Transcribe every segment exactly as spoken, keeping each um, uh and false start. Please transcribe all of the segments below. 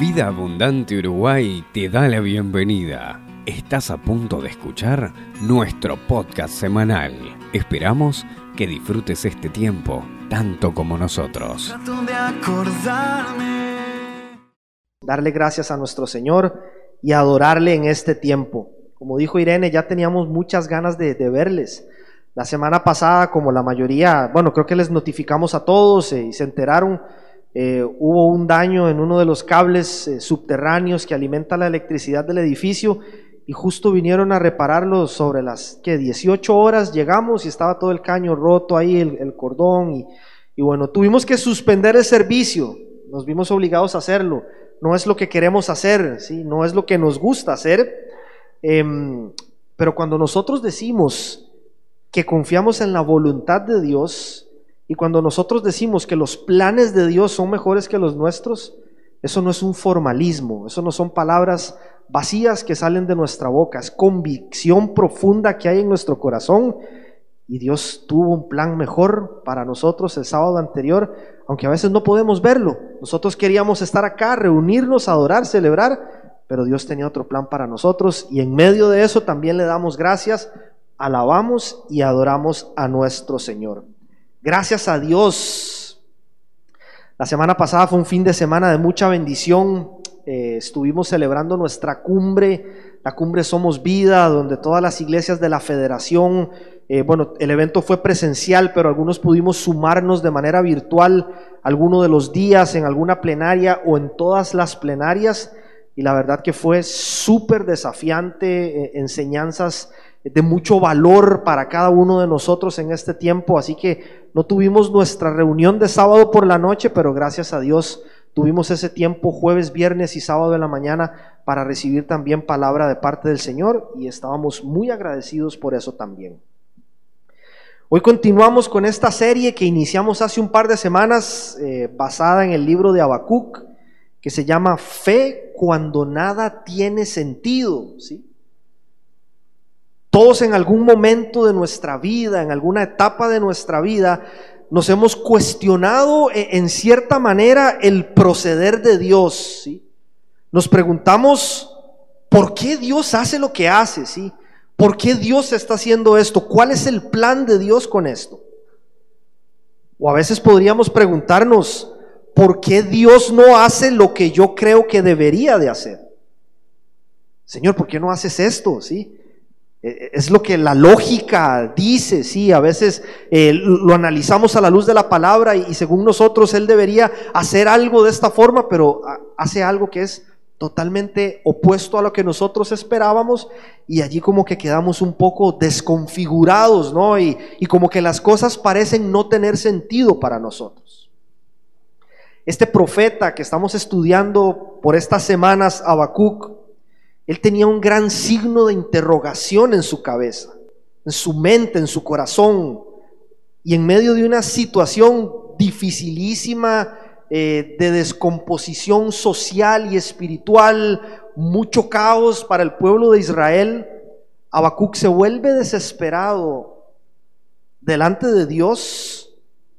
Vida Abundante Uruguay te da la bienvenida. Estás a punto de escuchar nuestro podcast semanal. Esperamos que disfrutes este tiempo tanto como nosotros. Trato de acordarme. Darle gracias a nuestro Señor y adorarle en este tiempo. Como dijo Irene, ya teníamos muchas ganas de, de verles. La semana pasada, como la mayoría, bueno, creo que les notificamos a todos eh, y se enteraron, eh, hubo un daño en uno de los cables eh, subterráneos que alimenta la electricidad del edificio y justo vinieron a repararlo sobre las ¿qué? dieciocho horas. Llegamos y estaba todo el caño roto ahí, el, el cordón y, y bueno, tuvimos que suspender el servicio, nos vimos obligados a hacerlo. No es lo que queremos hacer, ¿sí? No es lo que nos gusta hacer, eh, pero cuando nosotros decimos que confiamos en la voluntad de Dios y cuando nosotros decimos que los planes de Dios son mejores que los nuestros, eso no es un formalismo, eso no son palabras vacías que salen de nuestra boca, es convicción profunda que hay en nuestro corazón. Y Dios tuvo un plan mejor para nosotros el sábado anterior, aunque a veces no podemos verlo. Nosotros queríamos estar acá, reunirnos, adorar, celebrar, pero Dios tenía otro plan para nosotros y en medio de eso también le damos gracias, alabamos y adoramos a nuestro Señor. Gracias a Dios. La semana pasada fue un fin de semana de mucha bendición. Eh, estuvimos celebrando nuestra cumbre, la cumbre Somos Vida, donde todas las iglesias de la federación, eh, bueno, el evento fue presencial, pero algunos pudimos sumarnos de manera virtual alguno de los días en alguna plenaria o en todas las plenarias, y la verdad que fue súper desafiante, eh, enseñanzas de mucho valor para cada uno de nosotros en este tiempo. Así que no tuvimos nuestra reunión de sábado por la noche, pero gracias a Dios tuvimos ese tiempo jueves, viernes y sábado en la mañana para recibir también palabra de parte del Señor, y estábamos muy agradecidos por eso también. Hoy continuamos con esta serie que iniciamos hace un par de semanas, eh, basada en el libro de Habacuc, que se llama Fe cuando nada tiene sentido, ¿sí? Todos en algún momento de nuestra vida, en alguna etapa de nuestra vida, nos hemos cuestionado en cierta manera el proceder de Dios, ¿sí? Nos preguntamos, ¿por qué Dios hace lo que hace? ¿Sí? ¿Por qué Dios está haciendo esto? ¿Cuál es el plan de Dios con esto? O a veces podríamos preguntarnos, ¿por qué Dios no hace lo que yo creo que debería de hacer? Señor, ¿por qué no haces esto? ¿Sí? Es lo que la lógica dice, sí, a veces eh, lo analizamos a la luz de la palabra y, y según nosotros Él debería hacer algo de esta forma, pero hace algo que es totalmente opuesto a lo que nosotros esperábamos, y allí como que quedamos un poco desconfigurados, ¿no? Y, y como que las cosas parecen no tener sentido para nosotros. Este profeta que estamos estudiando por estas semanas, Habacuc, él tenía un gran signo de interrogación en su cabeza, en su mente, en su corazón, y en medio de una situación dificilísima, eh, de descomposición social y espiritual, mucho caos para el pueblo de Israel, Habacuc se vuelve desesperado delante de Dios,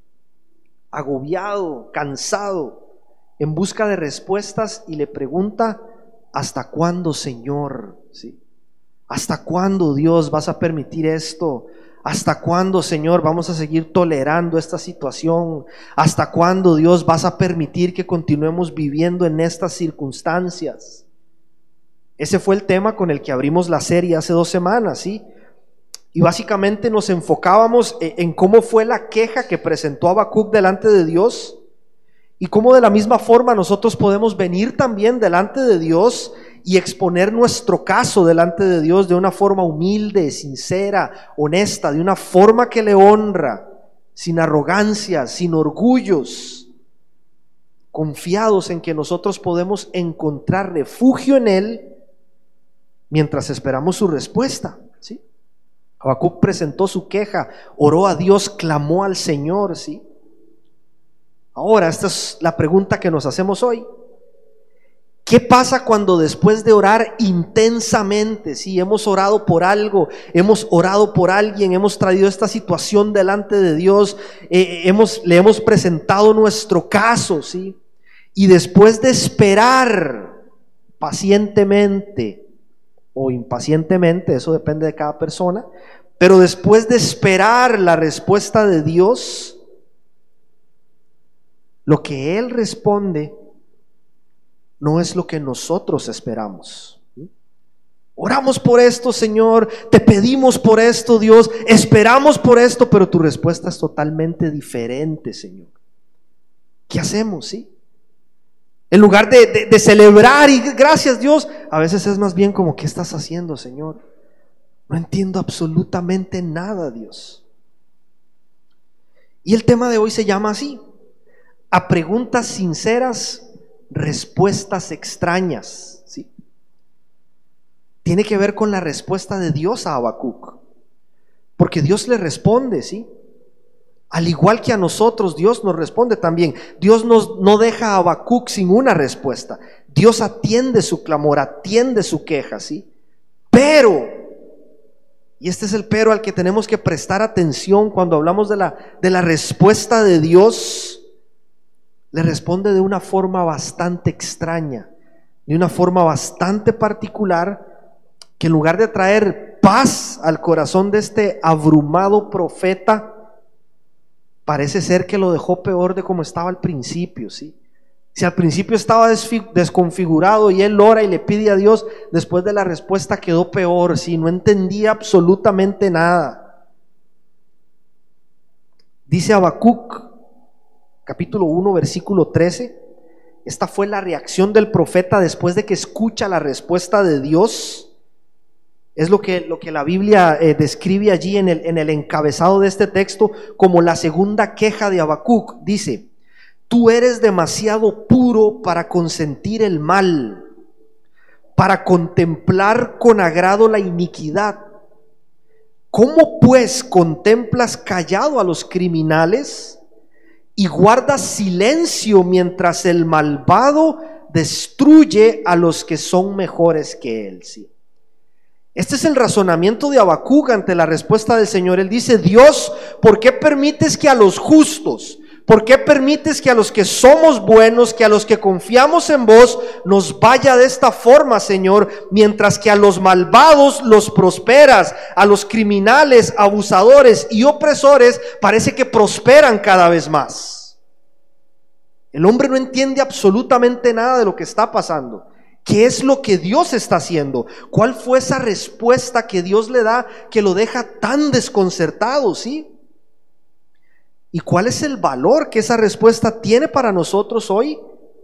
agobiado, cansado, en busca de respuestas, y le pregunta: ¿hasta cuándo, Señor? ¿Sí? ¿Hasta cuándo, Dios, vas a permitir esto? ¿Hasta cuándo, Señor, vamos a seguir tolerando esta situación? ¿Hasta cuándo, Dios, vas a permitir que continuemos viviendo en estas circunstancias? Ese fue el tema con el que abrimos la serie hace dos semanas, ¿sí? Y básicamente nos enfocábamos en cómo fue la queja que presentó Habacuc delante de Dios, y cómo de la misma forma nosotros podemos venir también delante de Dios y exponer nuestro caso delante de Dios de una forma humilde, sincera, honesta, de una forma que le honra, sin arrogancia, sin orgullos, confiados en que nosotros podemos encontrar refugio en Él mientras esperamos su respuesta, ¿sí? Habacuc presentó su queja, oró a Dios, clamó al Señor, ¿sí? Ahora, esta es la pregunta que nos hacemos hoy. ¿Qué pasa cuando después de orar intensamente, si sí, hemos orado por algo, hemos orado por alguien, hemos traído esta situación delante de Dios, eh, hemos, le hemos presentado nuestro caso, ¿sí? y después de esperar pacientemente o impacientemente, eso depende de cada persona, pero después de esperar la respuesta de Dios, lo que Él responde no es lo que nosotros esperamos. Oramos por esto, Señor, te pedimos por esto, Dios, esperamos por esto, pero tu respuesta es totalmente diferente, Señor. ¿Qué hacemos, sí? En lugar de, de, de celebrar y gracias, Dios, a veces es más bien como, ¿qué estás haciendo, Señor? No entiendo absolutamente nada, Dios. Y el tema de hoy se llama así: a preguntas sinceras, respuestas extrañas, ¿sí? Tiene que ver con la respuesta de Dios a Habacuc, porque Dios le responde, ¿sí? Al igual que a nosotros, Dios nos responde también. Dios nos, no deja a Habacuc sin una respuesta. Dios atiende su clamor, atiende su queja, ¿sí? Pero, y este es el pero al que tenemos que prestar atención cuando hablamos de la, de la respuesta de Dios, le responde de una forma bastante extraña, de una forma bastante particular, que en lugar de traer paz al corazón de este abrumado profeta, parece ser que lo dejó peor de como estaba al principio, ¿sí? Si al principio estaba desconfigurado y él ora y le pide a Dios, después de la respuesta quedó peor, ¿sí? No entendía absolutamente nada. Dice Habacuc, capítulo uno, versículo trece, esta fue la reacción del profeta después de que escucha la respuesta de Dios. Es lo que, lo que la Biblia eh, describe allí en el, en el encabezado de este texto como la segunda queja de Habacuc. Dice: tú eres demasiado puro para consentir el mal, para contemplar con agrado la iniquidad. ¿Cómo pues contemplas callado a los criminales y guardas silencio mientras el malvado destruye a los que son mejores que él? Sí. Este es el razonamiento de Habacuc ante la respuesta del Señor. Él dice: Dios, ¿por qué permites que a los justos, por qué permites que a los que somos buenos, que a los que confiamos en vos, nos vaya de esta forma, Señor, mientras que a los malvados los prosperas, a los criminales, abusadores y opresores parece que prosperan cada vez más? El hombre no entiende absolutamente nada de lo que está pasando. ¿Qué es lo que Dios está haciendo? ¿Cuál fue esa respuesta que Dios le da que lo deja tan desconcertado, sí? ¿Y cuál es el valor que esa respuesta tiene para nosotros hoy?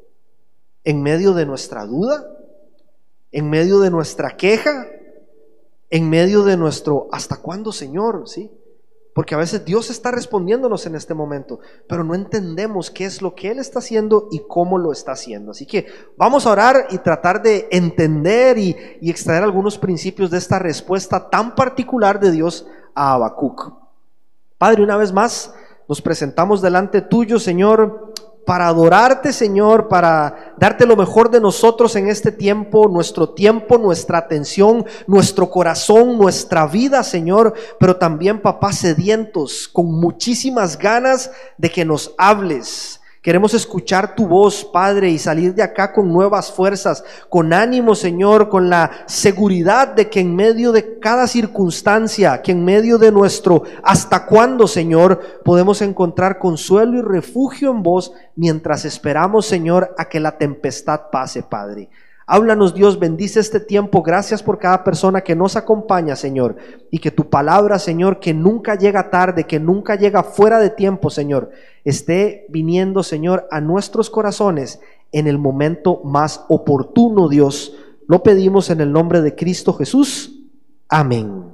En medio de nuestra duda, en medio de nuestra queja, en medio de nuestro ¿hasta cuándo, Señor? ¿Sí? Porque a veces Dios está respondiéndonos en este momento, pero no entendemos qué es lo que Él está haciendo y cómo lo está haciendo. Así que vamos a orar y tratar de entender y, y extraer algunos principios de esta respuesta tan particular de Dios a Habacuc. Padre, una vez más nos presentamos delante tuyo, Señor, para adorarte, Señor, para darte lo mejor de nosotros en este tiempo, nuestro tiempo, nuestra atención, nuestro corazón, nuestra vida, Señor, pero también, papá, sedientos, con muchísimas ganas de que nos hables. Queremos escuchar tu voz, Padre, y salir de acá con nuevas fuerzas, con ánimo, Señor, con la seguridad de que en medio de cada circunstancia, que en medio de nuestro hasta cuándo, Señor, podemos encontrar consuelo y refugio en vos mientras esperamos, Señor, a que la tempestad pase, Padre. Háblanos, Dios, bendice este tiempo. Gracias por cada persona que nos acompaña, Señor, y que tu palabra, Señor, que nunca llega tarde, que nunca llega fuera de tiempo, Señor, esté viniendo, Señor, a nuestros corazones en el momento más oportuno, Dios. Lo pedimos en el nombre de Cristo Jesús. Amén.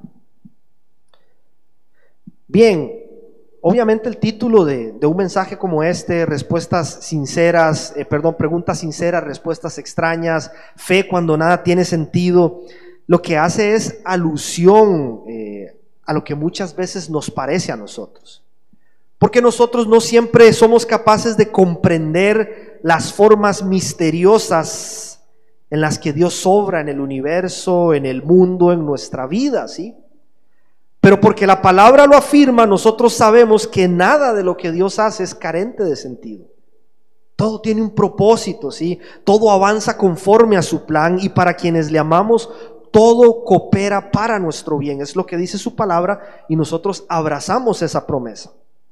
Bien. Obviamente el título de, de un mensaje como este, respuestas sinceras, eh, perdón, preguntas sinceras, respuestas extrañas, fe cuando nada tiene sentido, lo que hace es alusión eh, a lo que muchas veces nos parece a nosotros. Porque nosotros no siempre somos capaces de comprender las formas misteriosas en las que Dios obra en el universo, en el mundo, en nuestra vida, ¿sí? Pero porque la palabra lo afirma, nosotros sabemos que nada de lo que Dios hace es carente de sentido. Todo tiene un propósito, ¿sí? Todo avanza conforme a su plan, y para quienes le amamos, todo coopera para nuestro bien. Es lo que dice su palabra, y nosotros abrazamos esa promesa.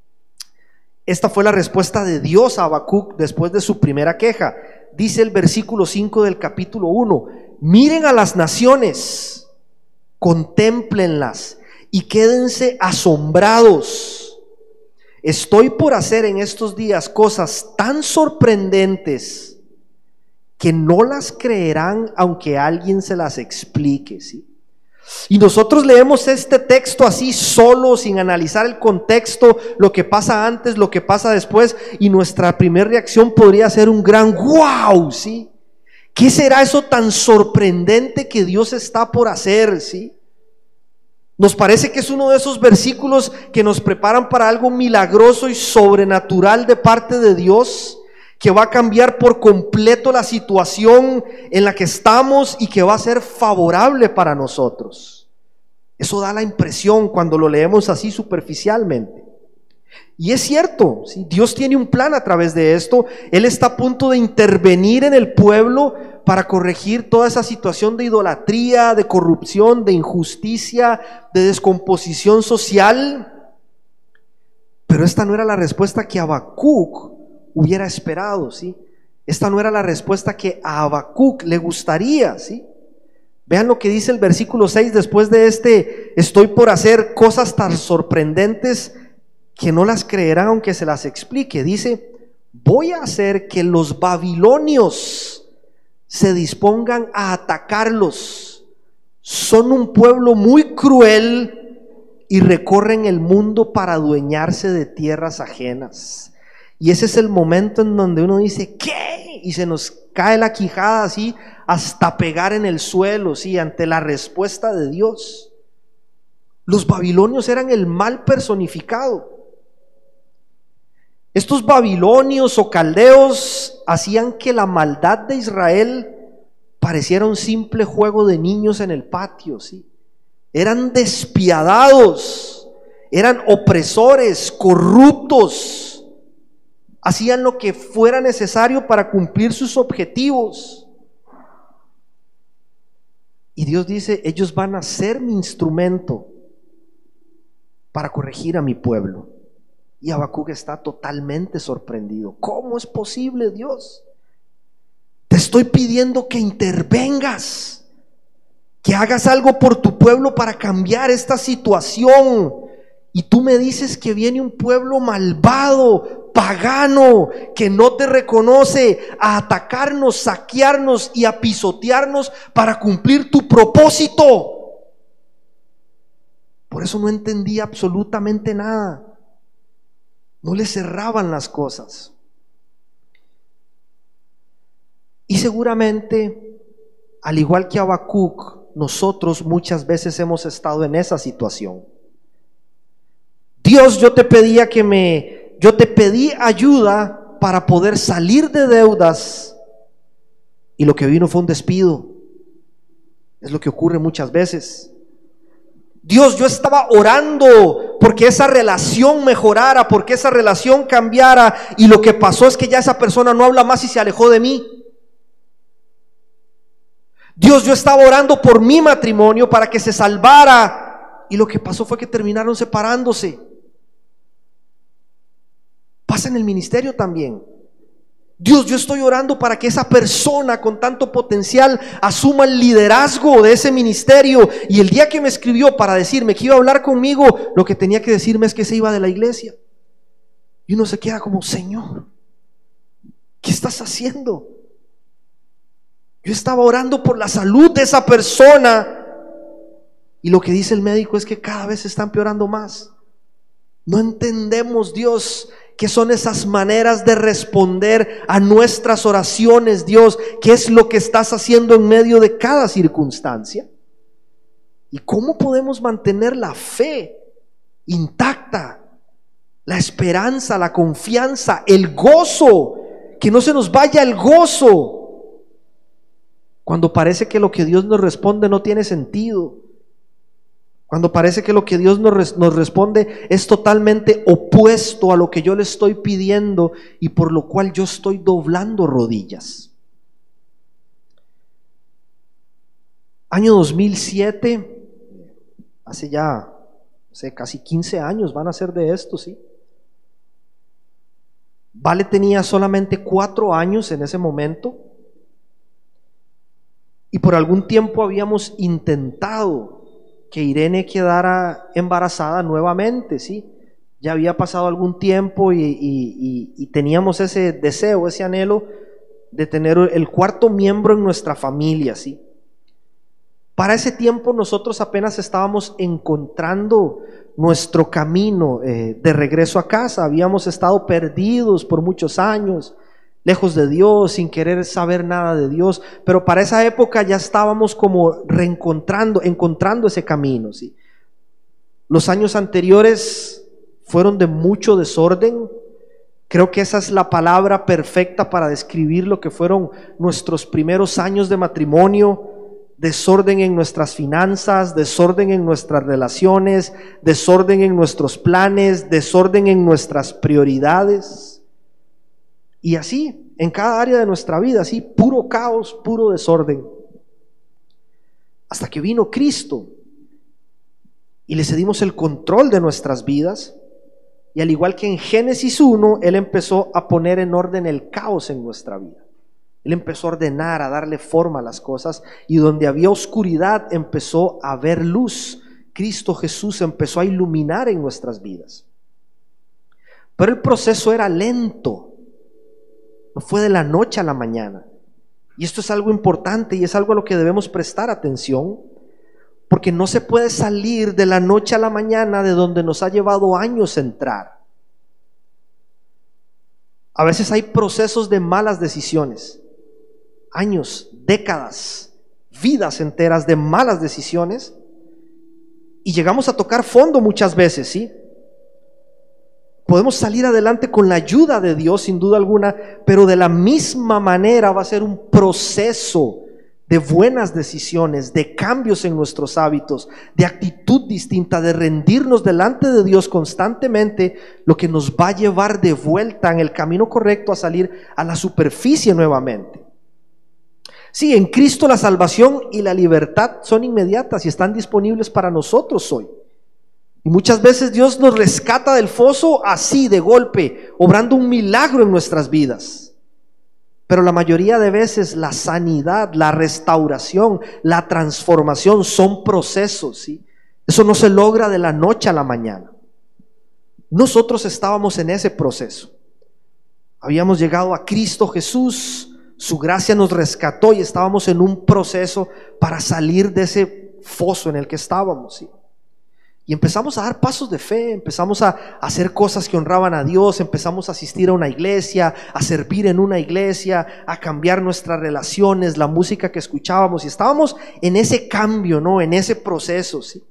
Esta fue la respuesta de Dios a Habacuc después de su primera queja. Dice el versículo cinco del capítulo uno: miren a las naciones, contémplenlas y quédense asombrados. Estoy por hacer en estos días cosas tan sorprendentes que no las creerán aunque alguien se las explique, ¿sí? Y nosotros leemos este texto así solo, sin analizar el contexto, lo que pasa antes, lo que pasa después, y nuestra primera reacción podría ser un gran wow, ¿sí? ¿Qué será eso tan sorprendente que Dios está por hacer, ¿sí? Nos parece que es uno de esos versículos que nos preparan para algo milagroso y sobrenatural de parte de Dios, que va a cambiar por completo la situación en la que estamos y que va a ser favorable para nosotros. Eso da la impresión cuando lo leemos así superficialmente. Y es cierto, ¿sí? Dios tiene un plan a través de esto. Él está a punto de intervenir en el pueblo para corregir toda esa situación de idolatría, de corrupción, de injusticia, de descomposición social. Pero esta no era la respuesta que Habacuc hubiera esperado, ¿sí? Esta no era la respuesta que a Habacuc le gustaría, ¿sí? Vean lo que dice el versículo seis después de este: estoy por hacer cosas tan sorprendentes que no las creerán aunque se las explique. Dice: voy a hacer que los babilonios se dispongan a atacarlos. Son un pueblo muy cruel y recorren el mundo para adueñarse de tierras ajenas. Y ese es el momento en donde uno dice ¿qué? Y se nos cae la quijada así hasta pegar en el suelo, ¿sí? Ante la respuesta de Dios. Los babilonios eran el mal personificado. Estos babilonios o caldeos hacían que la maldad de Israel pareciera un simple juego de niños en el patio, ¿sí? Eran despiadados, eran opresores, corruptos, hacían lo que fuera necesario para cumplir sus objetivos. Y Dios dice: ellos van a ser mi instrumento para corregir a mi pueblo. Y Habacuc está totalmente sorprendido. ¿Cómo es posible, Dios? Te estoy pidiendo que intervengas, que hagas algo por tu pueblo para cambiar esta situación, y tú me dices que viene un pueblo malvado, pagano, que no te reconoce, a atacarnos, saquearnos y a pisotearnos para cumplir tu propósito. Por eso no entendía absolutamente nada. No le cerraban las cosas. Y seguramente, al igual que Habacuc, nosotros muchas veces hemos estado en esa situación. Dios, yo te pedía que me, yo te pedí ayuda para poder salir de deudas, y lo que vino fue un despido. Es lo que ocurre muchas veces. Dios, yo estaba orando porque esa relación mejorara, porque esa relación cambiara, y lo que pasó es que ya esa persona no habla más y se alejó de mí. Dios, yo estaba orando por mi matrimonio para que se salvara, y lo que pasó fue que terminaron separándose. Pasa en el ministerio también. Dios, yo estoy orando para que esa persona con tanto potencial asuma el liderazgo de ese ministerio, y el día que me escribió para decirme que iba a hablar conmigo, lo que tenía que decirme es que se iba de la iglesia. Y uno se queda como: Señor, ¿qué estás haciendo? Yo estaba orando por la salud de esa persona, y lo que dice el médico es que cada vez se está empeorando más. No entendemos, Dios, ¿qué son esas maneras de responder a nuestras oraciones, Dios? ¿Qué es lo que estás haciendo en medio de cada circunstancia? ¿Y cómo podemos mantener la fe intacta, la esperanza, la confianza, el gozo? Que no se nos vaya el gozo cuando parece que lo que Dios nos responde no tiene sentido, Cuando parece que lo que Dios nos, res, nos responde es totalmente opuesto a lo que yo le estoy pidiendo y por lo cual yo estoy doblando rodillas. Año dos mil siete, hace ya, no sé, casi quince años van a ser de esto, ¿sí? Vale tenía solamente cuatro años en ese momento y por algún tiempo habíamos intentado que Irene quedara embarazada nuevamente, ¿sí? Ya había pasado algún tiempo y, y, y, y teníamos ese deseo, ese anhelo de tener el cuarto miembro en nuestra familia, ¿sí? Para ese tiempo nosotros apenas estábamos encontrando nuestro camino eh, de regreso a casa. Habíamos estado perdidos por muchos años, lejos de Dios, sin querer saber nada de Dios, pero para esa época ya estábamos como reencontrando, encontrando ese camino, ¿sí? Los años anteriores fueron de mucho desorden. Creo que esa es la palabra perfecta para describir lo que fueron nuestros primeros años de matrimonio. Desorden en nuestras finanzas, desorden en nuestras relaciones, desorden en nuestros planes, desorden en nuestras prioridades. Y así, en cada área de nuestra vida, así, puro caos, puro desorden. Hasta que vino Cristo y le cedimos el control de nuestras vidas. Y al igual que en Génesis uno, Él empezó a poner en orden el caos en nuestra vida. Él empezó a ordenar, a darle forma a las cosas, y donde había oscuridad empezó a haber luz. Cristo Jesús empezó a iluminar en nuestras vidas. Pero el proceso era lento, no fue de la noche a la mañana. Y esto es algo importante y es algo a lo que debemos prestar atención, porque no se puede salir de la noche a la mañana de donde nos ha llevado años entrar. A veces hay procesos de malas decisiones, años, décadas, vidas enteras de malas decisiones, y llegamos a tocar fondo muchas veces, ¿sí? Podemos salir adelante con la ayuda de Dios sin duda alguna, pero de la misma manera va a ser un proceso de buenas decisiones, de cambios en nuestros hábitos, de actitud distinta, de rendirnos delante de Dios constantemente, lo que nos va a llevar de vuelta en el camino correcto a salir a la superficie nuevamente. Sí, en Cristo la salvación y la libertad son inmediatas y están disponibles para nosotros hoy. Y muchas veces Dios nos rescata del foso así, de golpe, obrando un milagro en nuestras vidas. Pero la mayoría de veces la sanidad, la restauración, la transformación son procesos, ¿sí? Eso no se logra de la noche a la mañana. Nosotros estábamos en ese proceso. Habíamos llegado a Cristo Jesús, su gracia nos rescató y estábamos en un proceso para salir de ese foso en el que estábamos, ¿sí? Y empezamos a dar pasos de fe, empezamos a, a hacer cosas que honraban a Dios, empezamos a asistir a una iglesia, a servir en una iglesia, a cambiar nuestras relaciones, la música que escuchábamos, y estábamos en ese cambio, ¿no? En ese proceso, ¿sí?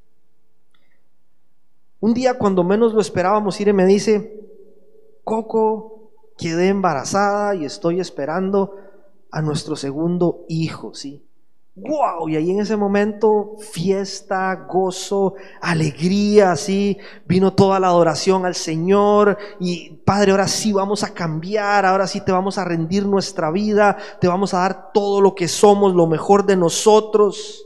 Un día, cuando menos lo esperábamos, Irene me dice: Coco, quedé embarazada y estoy esperando a nuestro segundo hijo, ¿sí? ¡Wow! Y ahí en ese momento, fiesta, gozo, alegría, ¿sí? Vino toda la adoración al Señor. Y Padre, ahora sí vamos a cambiar, ahora sí te vamos a rendir nuestra vida, te vamos a dar todo lo que somos, lo mejor de nosotros.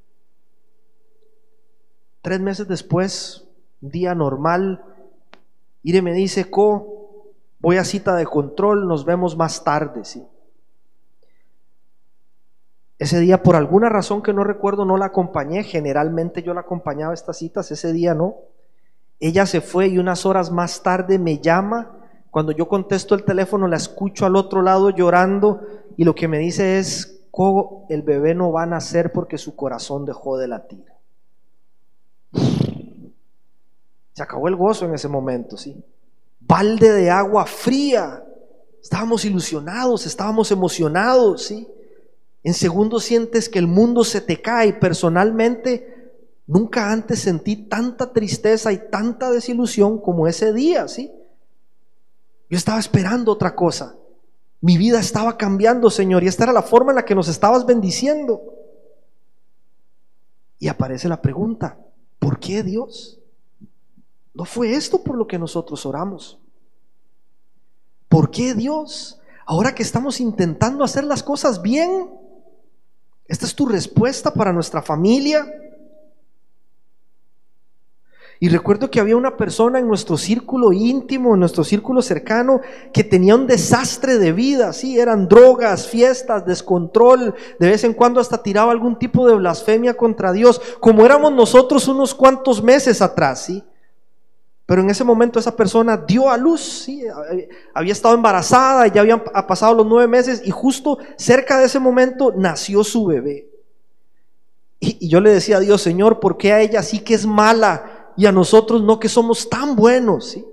Tres meses después, un día normal, Ire me dice: Co, voy a cita de control, nos vemos más tarde, ¿sí? Ese día, por alguna razón que no recuerdo, no la acompañé. Generalmente yo la acompañaba a estas citas, ese día no. Ella se fue y unas horas más tarde me llama. Cuando yo contesto el teléfono, la escucho al otro lado llorando, y lo que me dice es: Co, el bebé no va a nacer porque su corazón dejó de latir. Se acabó el gozo en ese momento, ¿sí? Balde de agua fría. Estábamos ilusionados, estábamos emocionados, ¿sí? En segundos sientes que el mundo se te cae. Personalmente, nunca antes sentí tanta tristeza y tanta desilusión como ese día, ¿sí? Yo estaba esperando otra cosa. Mi vida estaba cambiando, Señor, y esta era la forma en la que nos estabas bendiciendo. Y aparece la pregunta: ¿por qué, Dios? No fue esto por lo que nosotros oramos. ¿Por qué, Dios? Ahora que estamos intentando hacer las cosas bien, ¿esta es tu respuesta para nuestra familia? Y recuerdo que había una persona en nuestro círculo íntimo, en nuestro círculo cercano, que tenía un desastre de vida, sí, eran drogas, fiestas, descontrol, de vez en cuando hasta tiraba algún tipo de blasfemia contra Dios, como éramos nosotros unos cuantos meses atrás, sí. Pero en ese momento esa persona dio a luz, ¿sí? Había estado embarazada, ya habían pasado los nueve meses y justo cerca de ese momento nació su bebé. Y, y yo le decía a Dios, Señor, ¿por qué a ella sí que es mala y a nosotros no, que somos tan buenos? ¿Sí?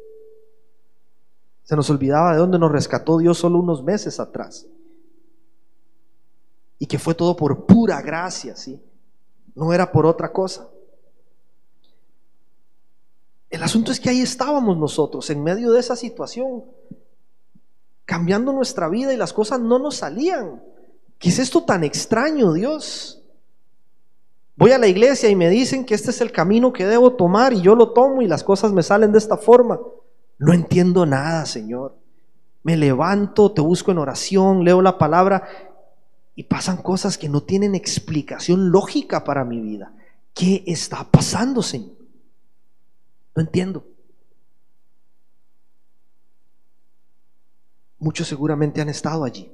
Se nos olvidaba de dónde nos rescató Dios solo unos meses atrás. Y que fue todo por pura gracia, ¿sí? No era por otra cosa. El asunto es que ahí estábamos nosotros, en medio de esa situación, cambiando nuestra vida y las cosas no nos salían. ¿Qué es esto tan extraño, Dios? Voy a la iglesia y me dicen que este es el camino que debo tomar y yo lo tomo y las cosas me salen de esta forma. No entiendo nada, Señor. Me levanto, te busco en oración, leo la palabra y pasan cosas que no tienen explicación lógica para mi vida. ¿Qué está pasando, Señor? No entiendo. Muchos seguramente han estado allí.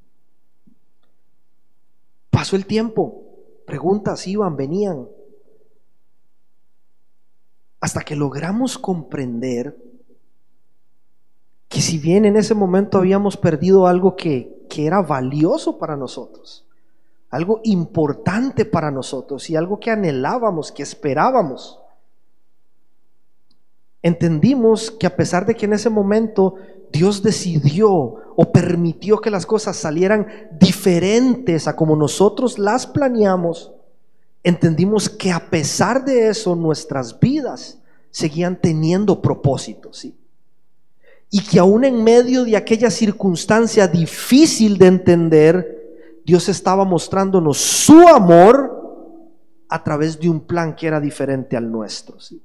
Pasó el tiempo, preguntas iban, venían, hasta que logramos comprender que si bien en ese momento habíamos perdido algo que, que era valioso para nosotros, algo importante para nosotros y algo que anhelábamos, que esperábamos, entendimos que a pesar de que en ese momento Dios decidió o permitió que las cosas salieran diferentes a como nosotros las planeamos, entendimos que a pesar de eso nuestras vidas seguían teniendo propósitos, ¿sí? Y que aún en medio de aquella circunstancia difícil de entender, Dios estaba mostrándonos su amor a través de un plan que era diferente al nuestro, ¿sí?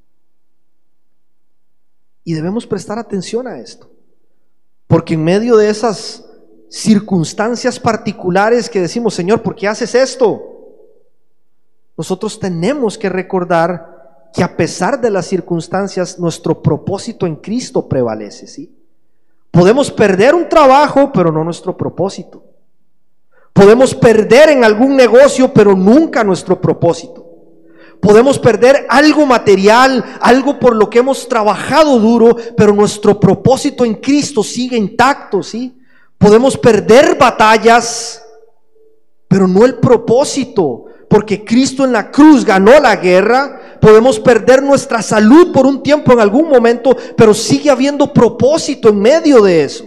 Y debemos prestar atención a esto, porque en medio de esas circunstancias particulares que decimos, Señor, ¿por qué haces esto? Nosotros tenemos que recordar que a pesar de las circunstancias, nuestro propósito en Cristo prevalece, ¿sí? Podemos perder un trabajo, pero no nuestro propósito. Podemos perder en algún negocio, pero nunca nuestro propósito. Podemos perder algo material, algo por lo que hemos trabajado duro, pero nuestro propósito en Cristo sigue intacto, ¿sí? Podemos perder batallas, pero no el propósito, porque Cristo en la cruz ganó la guerra. Podemos perder nuestra salud por un tiempo en algún momento, pero sigue habiendo propósito en medio de eso.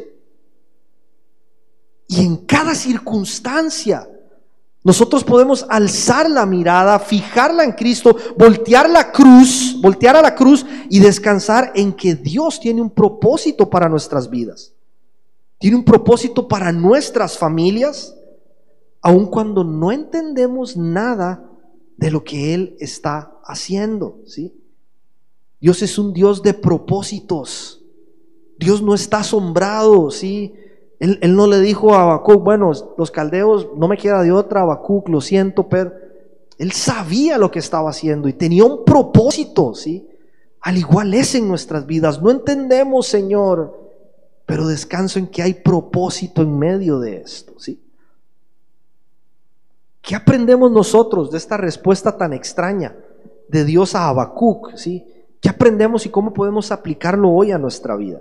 Y en cada circunstancia nosotros podemos alzar la mirada, fijarla en Cristo, voltear la cruz, voltear a la cruz y descansar en que Dios tiene un propósito para nuestras vidas. Tiene un propósito para nuestras familias, aun cuando no entendemos nada de lo que Él está haciendo, ¿sí? Dios es un Dios de propósitos. Dios no está asombrado, ¿sí? Él, él no le dijo a Habacuc, bueno, los caldeos, no me queda de otra, Habacuc, lo siento, pero él sabía lo que estaba haciendo y tenía un propósito, ¿sí? Al igual es en nuestras vidas. No entendemos, Señor, pero descanso en que hay propósito en medio de esto, ¿sí? ¿Qué aprendemos nosotros de esta respuesta tan extraña de Dios a Habacuc, ¿sí? ¿Qué aprendemos y cómo podemos aplicarlo hoy a nuestra vida?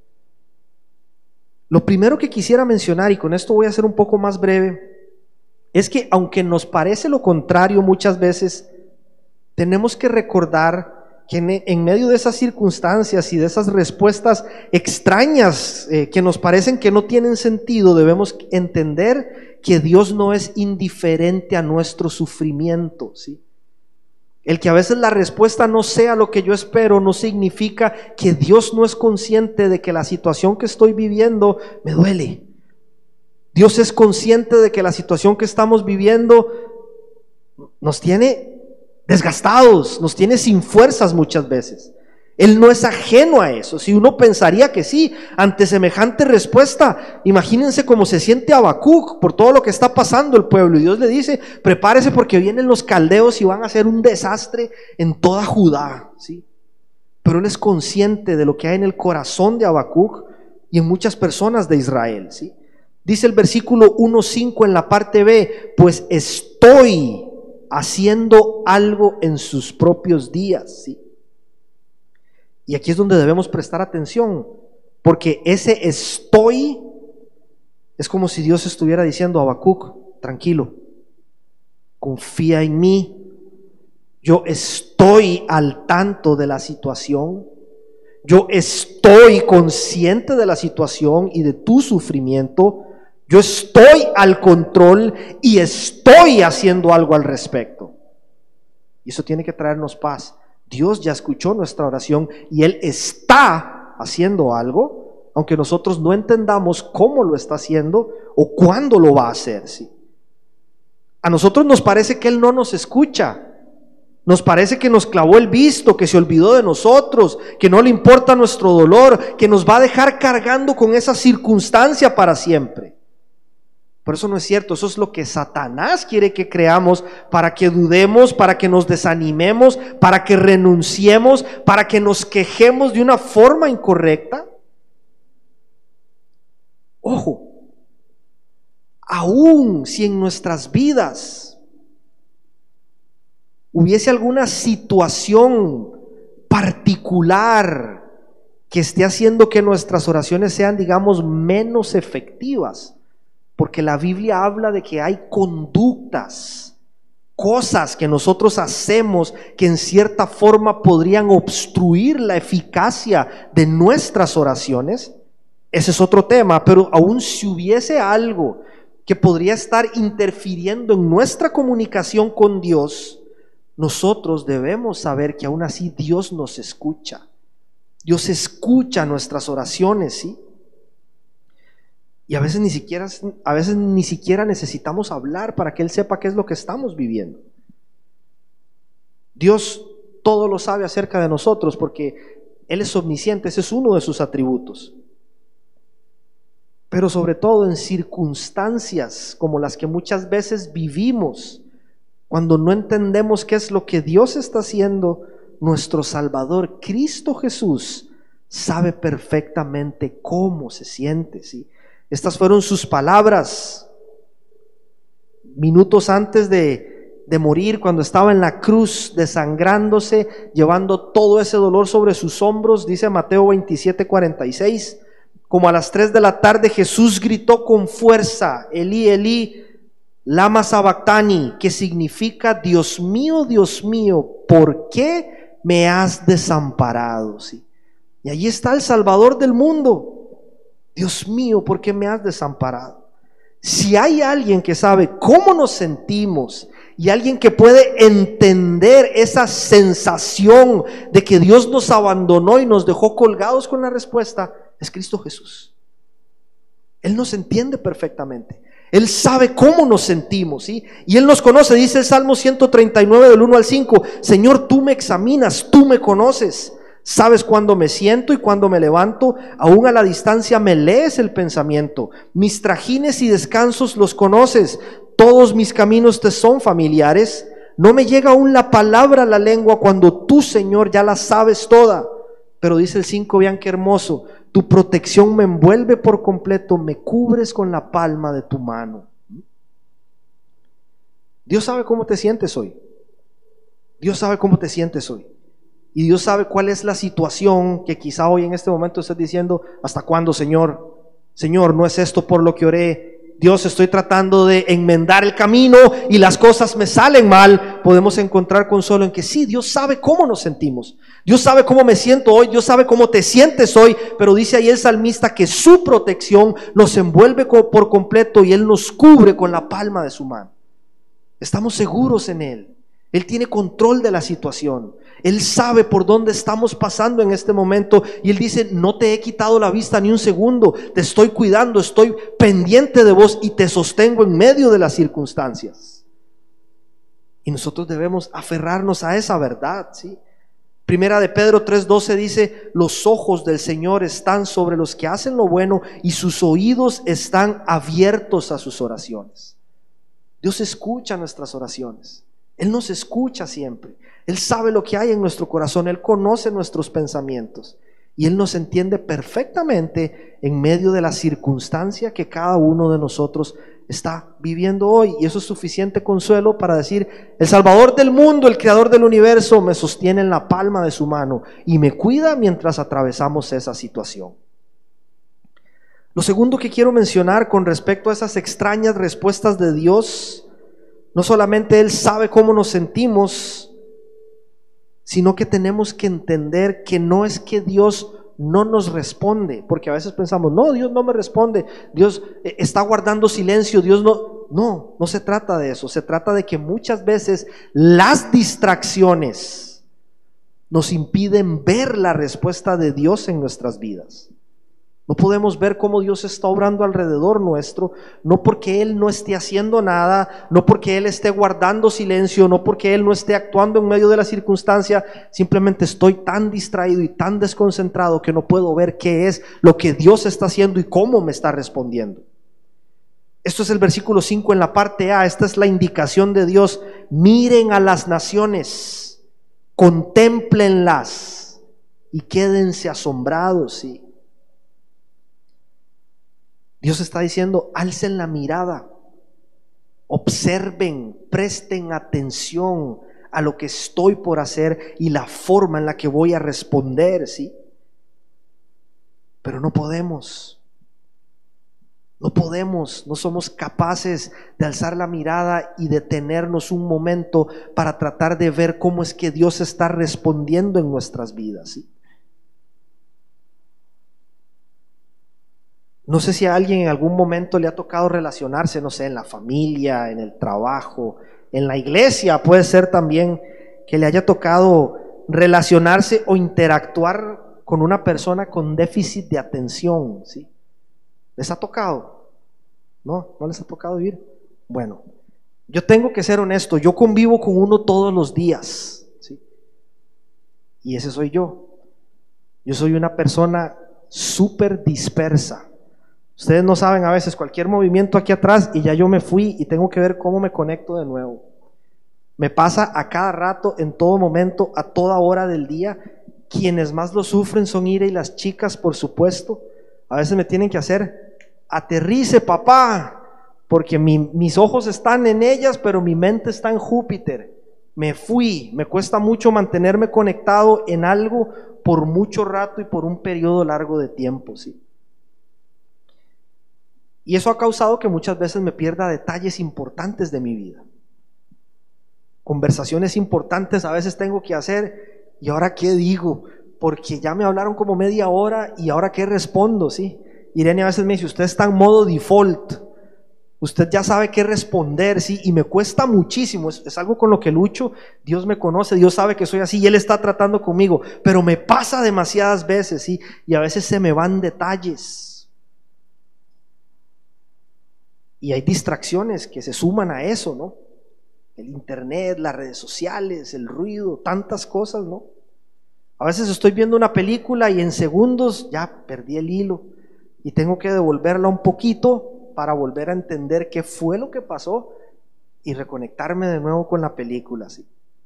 Lo primero que quisiera mencionar, y con esto voy a ser un poco más breve, es que aunque nos parece lo contrario muchas veces, tenemos que recordar que en, en medio de esas circunstancias y de esas respuestas extrañas eh, que nos parecen que no tienen sentido, debemos entender que Dios no es indiferente a nuestro sufrimiento, ¿sí? El que a veces la respuesta no sea lo que yo espero no significa que Dios no es consciente de que la situación que estoy viviendo me duele. Dios es consciente de que la situación que estamos viviendo nos tiene desgastados, nos tiene sin fuerzas muchas veces. Él no es ajeno a eso. Si uno pensaría que sí, ante semejante respuesta, imagínense cómo se siente Habacuc por todo lo que está pasando el pueblo. Y Dios le dice, prepárese porque vienen los caldeos y van a hacer un desastre en toda Judá, ¿sí? Pero él es consciente de lo que hay en el corazón de Habacuc y en muchas personas de Israel, ¿sí? Dice el versículo uno cinco en la parte B, pues estoy haciendo algo en sus propios días, ¿sí? Y aquí es donde debemos prestar atención, porque ese estoy es como si Dios estuviera diciendo a Habacuc, tranquilo, confía en mí, yo estoy al tanto de la situación, yo estoy consciente de la situación y de tu sufrimiento, yo estoy al control y estoy haciendo algo al respecto. Y eso tiene que traernos paz. Dios ya escuchó nuestra oración y Él está haciendo algo, aunque nosotros no entendamos cómo lo está haciendo o cuándo lo va a hacer, ¿sí? A nosotros nos parece que Él no nos escucha, nos parece que nos clavó el visto, que se olvidó de nosotros, que no le importa nuestro dolor, que nos va a dejar cargando con esa circunstancia para siempre. Pero eso no es cierto, eso es lo que Satanás quiere que creamos, para que dudemos, para que nos desanimemos, para que renunciemos, para que nos quejemos de una forma incorrecta. Ojo, aún si en nuestras vidas hubiese alguna situación particular que esté haciendo que nuestras oraciones sean, digamos, menos efectivas, porque la Biblia habla de que hay conductas, cosas que nosotros hacemos que en cierta forma podrían obstruir la eficacia de nuestras oraciones. Ese es otro tema, pero aún si hubiese algo que podría estar interfiriendo en nuestra comunicación con Dios, nosotros debemos saber que aún así Dios nos escucha. Dios escucha nuestras oraciones, ¿sí? Y a veces ni siquiera, a veces ni siquiera necesitamos hablar para que Él sepa qué es lo que estamos viviendo. Dios todo lo sabe acerca de nosotros porque Él es omnisciente, ese es uno de sus atributos. Pero sobre todo en circunstancias como las que muchas veces vivimos, cuando no entendemos qué es lo que Dios está haciendo, nuestro Salvador, Cristo Jesús, sabe perfectamente cómo se siente, ¿sí? Estas fueron sus palabras minutos antes de, de morir, cuando estaba en la cruz desangrándose, llevando todo ese dolor sobre sus hombros. Dice Mateo veintisiete cuarenta y seis, como a las tres de la tarde Jesús gritó con fuerza, Elí, Elí, lama sabactani, que significa, Dios mío, Dios mío, ¿por qué me has desamparado? ¿Sí? Y allí está el Salvador del mundo. Dios mío, ¿por qué me has desamparado? Si hay alguien que sabe cómo nos sentimos y alguien que puede entender esa sensación de que Dios nos abandonó y nos dejó colgados con la respuesta, es Cristo Jesús. Él nos entiende perfectamente. Él sabe cómo nos sentimos, ¿sí? Y Él nos conoce. Dice el Salmo ciento treinta y nueve del uno al cinco, Señor, tú me examinas, tú me conoces. Sabes cuándo me siento y cuándo me levanto, aún a la distancia me lees el pensamiento. Mis trajines y descansos los conoces, todos mis caminos te son familiares. No me llega aún la palabra a la lengua cuando tú, Señor, ya la sabes toda. Pero dice el cinco, vean qué hermoso, tu protección me envuelve por completo, me cubres con la palma de tu mano. Dios sabe cómo te sientes hoy. Dios sabe cómo te sientes hoy. Y Dios sabe cuál es la situación que quizá hoy en este momento estés diciendo, ¿hasta cuándo, Señor? Señor, no es esto por lo que oré. Dios, estoy tratando de enmendar el camino y las cosas me salen mal. Podemos encontrar consuelo en que sí, Dios sabe cómo nos sentimos. Dios sabe cómo me siento hoy, Dios sabe cómo te sientes hoy, pero dice ahí el salmista que su protección nos envuelve por completo y Él nos cubre con la palma de su mano. Estamos seguros en Él. Él tiene control de la situación. Él sabe por dónde estamos pasando en este momento y Él dice, no te he quitado la vista ni un segundo, te estoy cuidando, estoy pendiente de vos y te sostengo en medio de las circunstancias. Y Y nosotros debemos aferrarnos a esa verdad, ¿sí? Primera de Pedro tres doce dice: los ojos del Señor están sobre los que hacen lo bueno y sus oídos están abiertos a sus oraciones. Dios escucha nuestras oraciones. Él nos escucha siempre. Él sabe lo que hay en nuestro corazón. Él conoce nuestros pensamientos. Y Él nos entiende perfectamente en medio de la circunstancia que cada uno de nosotros está viviendo hoy. Y eso es suficiente consuelo para decir: el Salvador del mundo, el Creador del universo, me sostiene en la palma de su mano y me cuida mientras atravesamos esa situación. Lo segundo que quiero mencionar con respecto a esas extrañas respuestas de Dios, no solamente Él sabe cómo nos sentimos, sino que tenemos que entender que no es que Dios no nos responde, porque a veces pensamos: no, Dios no me responde, Dios está guardando silencio, Dios no. No, no se trata de eso. Se trata de que muchas veces las distracciones nos impiden ver la respuesta de Dios en nuestras vidas. No podemos ver cómo Dios está obrando alrededor nuestro, no porque Él no esté haciendo nada, no porque Él esté guardando silencio, no porque Él no esté actuando en medio de la circunstancia. Simplemente estoy tan distraído y tan desconcentrado que no puedo ver qué es lo que Dios está haciendo y cómo me está respondiendo. Esto es el versículo cinco en la parte A. Esta es la indicación de Dios: miren a las naciones, contémplenlas y quédense asombrados, ¿sí? Dios está diciendo: alcen la mirada, observen, presten atención a lo que estoy por hacer y la forma en la que voy a responder, ¿sí? Pero no podemos, no podemos, no somos capaces de alzar la mirada y detenernos un momento para tratar de ver cómo es que Dios está respondiendo en nuestras vidas, ¿sí? No sé si a alguien en algún momento le ha tocado relacionarse, no sé, en la familia, en el trabajo, en la iglesia. Puede ser también que le haya tocado relacionarse o interactuar con una persona con déficit de atención, ¿sí? ¿Les ha tocado? ¿No? ¿No les ha tocado vivir? Bueno, yo tengo que ser honesto, yo convivo con uno todos los días, ¿sí? Y ese soy yo. Yo soy una persona súper dispersa. Ustedes no saben, a veces cualquier movimiento aquí atrás y ya yo me fui y tengo que ver cómo me conecto de nuevo. Me pasa a cada rato, en todo momento, a toda hora del día. Quienes más lo sufren son Ira y las chicas, por supuesto. A veces me tienen que hacer: aterrice, papá, porque mi, mis ojos están en ellas, pero mi mente está en Júpiter. Me fui, me cuesta mucho mantenerme conectado en algo por mucho rato y por un periodo largo de tiempo, ¿sí? Y eso ha causado que muchas veces me pierda detalles importantes de mi vida. Conversaciones importantes a veces tengo que hacer, ¿y ahora qué digo? Porque ya me hablaron como media hora y ahora qué respondo, ¿sí? Irene a veces me dice: usted está en modo default, usted ya sabe qué responder, ¿sí? Y me cuesta muchísimo, es, es algo con lo que lucho. Dios me conoce, Dios sabe que soy así y Él está tratando conmigo, pero me pasa demasiadas veces, ¿sí? Y a veces se me van detalles. Y hay distracciones que se suman a eso, ¿no? El internet, las redes sociales, el ruido, tantas cosas, ¿no? A veces estoy viendo una película y en segundos ya perdí el hilo y tengo que devolverla un poquito para volver a entender qué fue lo que pasó y reconectarme de nuevo con la película, ¿sí?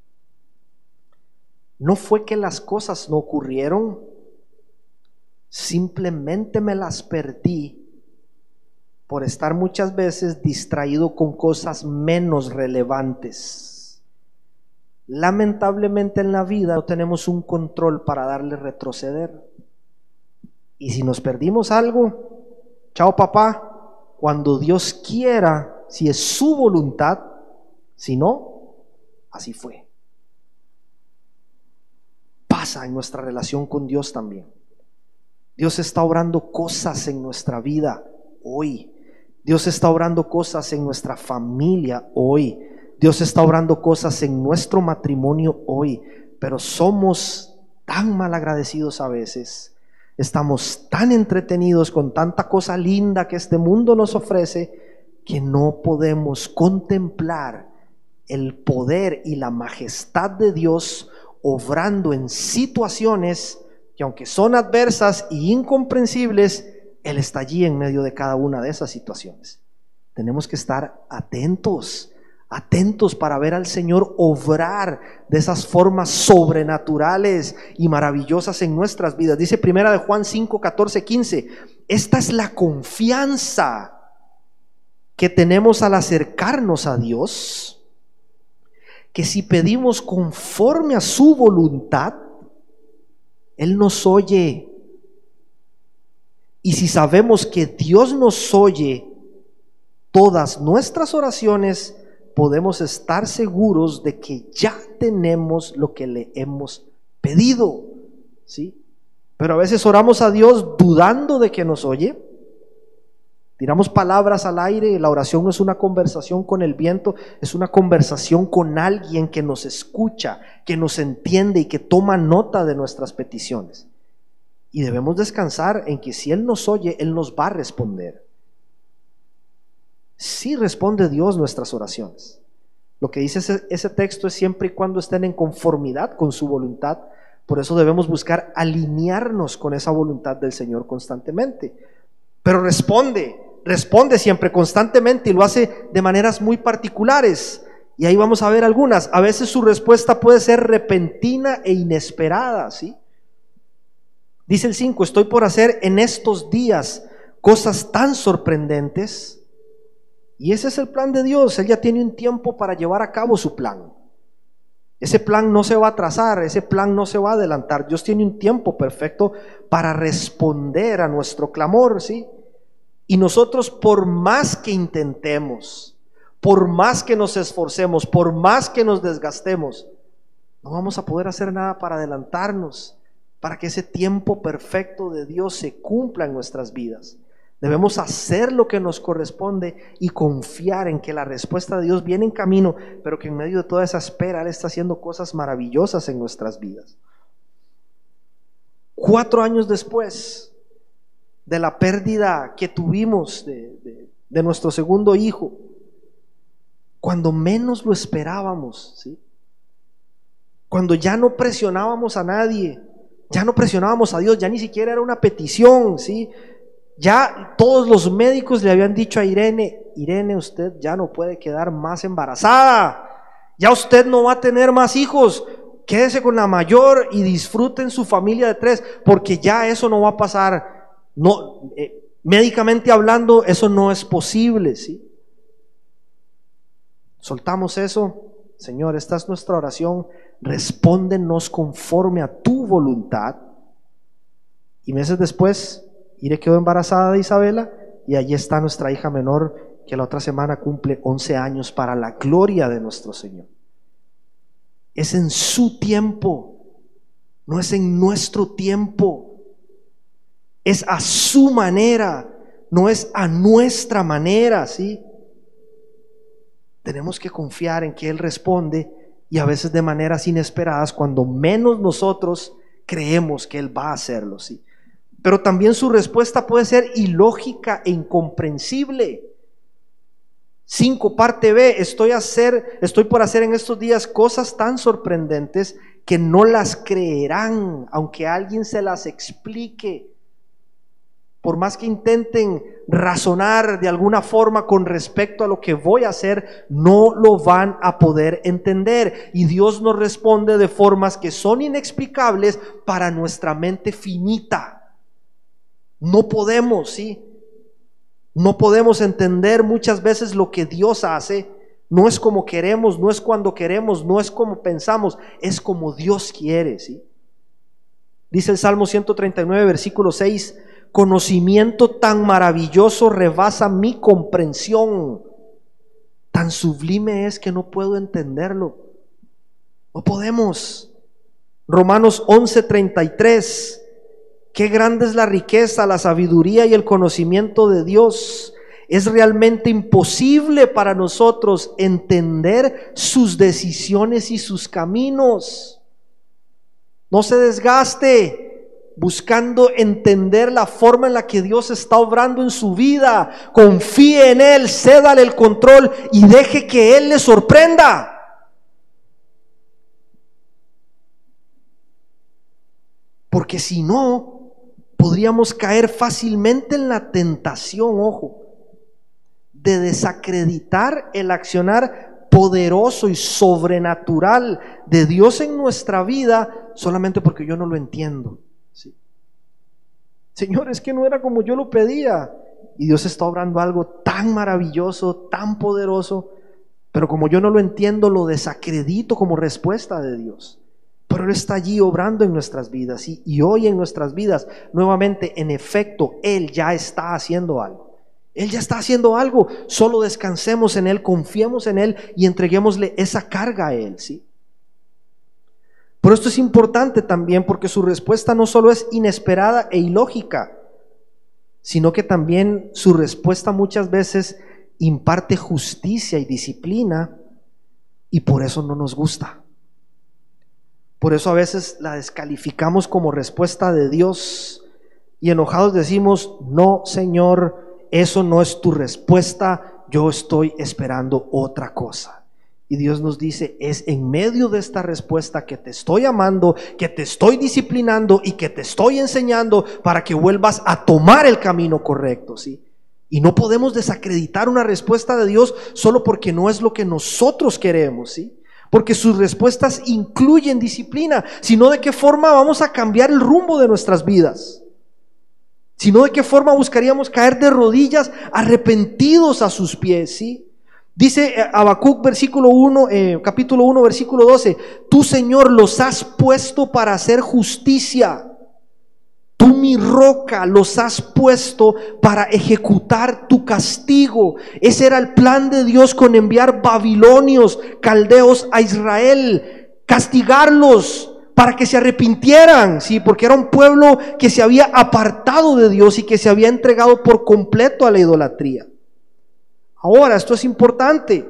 No fue que las cosas no ocurrieron, simplemente me las perdí por estar muchas veces distraído con cosas menos relevantes. Lamentablemente en la vida no tenemos un control para darle retroceder. Y si nos perdimos algo, chao papá, cuando Dios quiera, si es su voluntad, si no, así fue. Pasa en nuestra relación con Dios también. Dios está obrando cosas en nuestra vida hoy. Dios está obrando cosas en nuestra familia hoy. Dios está obrando cosas en nuestro matrimonio hoy. Pero somos tan mal agradecidos a veces. Estamos tan entretenidos con tanta cosa linda que este mundo nos ofrece que no podemos contemplar el poder y la majestad de Dios obrando en situaciones que, aunque son adversas e incomprensibles, Él está allí en medio de cada una de esas situaciones. Tenemos que estar atentos, atentos para ver al Señor obrar de esas formas sobrenaturales y maravillosas en nuestras vidas. Dice primera de Juan cinco, catorce, quince, esta es la confianza que tenemos al acercarnos a Dios, que si pedimos conforme a su voluntad, Él nos oye. Y si sabemos que Dios nos oye todas nuestras oraciones, podemos estar seguros de que ya tenemos lo que le hemos pedido, ¿sí? Pero a veces oramos a Dios dudando de que nos oye. Tiramos palabras al aire. La oración no es una conversación con el viento, es una conversación con alguien que nos escucha, que nos entiende y que toma nota de nuestras peticiones. Y debemos descansar en que si Él nos oye, Él nos va a responder. Sí responde Dios nuestras oraciones. Lo que dice ese, ese texto es siempre y cuando estén en conformidad con su voluntad. Por eso debemos buscar alinearnos con esa voluntad del Señor constantemente. Pero responde, responde siempre constantemente, y lo hace de maneras muy particulares. Y ahí vamos a ver algunas. A veces su respuesta puede ser repentina e inesperada, ¿sí? Dice el cinco, estoy por hacer en estos días cosas tan sorprendentes. Y ese es el plan de Dios. Él ya tiene un tiempo para llevar a cabo su plan. Ese plan no se va a atrasar, ese plan no se va a adelantar. Dios tiene un tiempo perfecto para responder a nuestro clamor, ¿sí? Y nosotros, por más que intentemos, por más que nos esforcemos, por más que nos desgastemos, no vamos a poder hacer nada para adelantarnos, para que ese tiempo perfecto de Dios se cumpla en nuestras vidas. Debemos hacer lo que nos corresponde y confiar en que la respuesta de Dios viene en camino, pero que en medio de toda esa espera Él está haciendo cosas maravillosas en nuestras vidas. Cuatro años después de la pérdida que tuvimos de, de, de nuestro segundo hijo, cuando menos lo esperábamos, ¿sí? Cuando ya no presionábamos a nadie, ya no presionábamos a Dios, ya ni siquiera era una petición, ¿sí? Ya todos los médicos le habían dicho a Irene, Irene, usted ya no puede quedar más embarazada, ya usted no va a tener más hijos, quédese con la mayor y disfruten su familia de tres, porque ya eso no va a pasar. No, eh, médicamente hablando, eso no es posible, ¿sí? Soltamos eso. Señor, esta es nuestra oración, respóndenos conforme a tu voluntad. Y meses después, Ire quedó embarazada de Isabela, y allí está nuestra hija menor, que la otra semana cumple once años, para la gloria de nuestro Señor. Es en su tiempo, no es en nuestro tiempo. Es a su manera, no es a nuestra manera, ¿sí? Tenemos que confiar en que Él responde, y a veces de maneras inesperadas, cuando menos nosotros creemos que Él va a hacerlo, ¿sí? Pero también su respuesta puede ser ilógica e incomprensible. Cinco, parte B, estoy, a hacer, estoy por hacer en estos días cosas tan sorprendentes que no las creerán, aunque alguien se las explique. Por más que intenten razonar de alguna forma con respecto a lo que voy a hacer, no lo van a poder entender. Y Dios nos responde de formas que son inexplicables para nuestra mente finita. No podemos, ¿sí? No podemos entender muchas veces lo que Dios hace. No es como queremos, no es cuando queremos, no es como pensamos, es como Dios quiere, ¿sí? Dice el Salmo ciento treinta y nueve, versículo seis, conocimiento tan maravilloso rebasa mi comprensión, tan sublime es que no puedo entenderlo. No podemos. Romanos once, treinta y tres, qué grande es la riqueza, la sabiduría y el conocimiento de Dios. Es realmente imposible para nosotros entender sus decisiones y sus caminos. No se desgaste buscando entender la forma en la que Dios está obrando en su vida. Confíe en Él, cédale el control y deje que Él le sorprenda. Porque si no, podríamos caer fácilmente en la tentación, ojo, de desacreditar el accionar poderoso y sobrenatural de Dios en nuestra vida solamente porque yo no lo entiendo. ¿Sí? Señor, es que no era como yo lo pedía. Y Dios está obrando algo tan maravilloso, tan poderoso, pero como yo no lo entiendo, lo desacredito como respuesta de Dios. Pero Él está allí obrando en nuestras vidas, y, y hoy en nuestras vidas, nuevamente, en efecto, Él ya está haciendo algo. Él ya está haciendo algo. Solo descansemos en Él, confiemos en Él y entreguémosle esa carga a Él, ¿sí? Pero esto es importante también porque su respuesta no solo es inesperada e ilógica, sino que también su respuesta muchas veces imparte justicia y disciplina, y por eso no nos gusta. Por eso a veces la descalificamos como respuesta de Dios y enojados decimos: no, Señor, eso no es tu respuesta, yo estoy esperando otra cosa. Y Dios nos dice: es en medio de esta respuesta que te estoy amando, que te estoy disciplinando y que te estoy enseñando para que vuelvas a tomar el camino correcto, ¿sí? Y no podemos desacreditar una respuesta de Dios solo porque no es lo que nosotros queremos, ¿sí? Porque sus respuestas incluyen disciplina, sino de qué forma vamos a cambiar el rumbo de nuestras vidas, sino de qué forma buscaríamos caer de rodillas arrepentidos a sus pies, ¿sí? Dice Habacuc versículo uno, eh, capítulo uno, versículo doce: tú, Señor, los has puesto para hacer justicia. Tú, mi roca, los has puesto para ejecutar tu castigo. Ese era el plan de Dios con enviar babilonios, caldeos a Israel, castigarlos para que se arrepintieran, sí, porque era un pueblo que se había apartado de Dios y que se había entregado por completo a la idolatría. Ahora, esto es importante.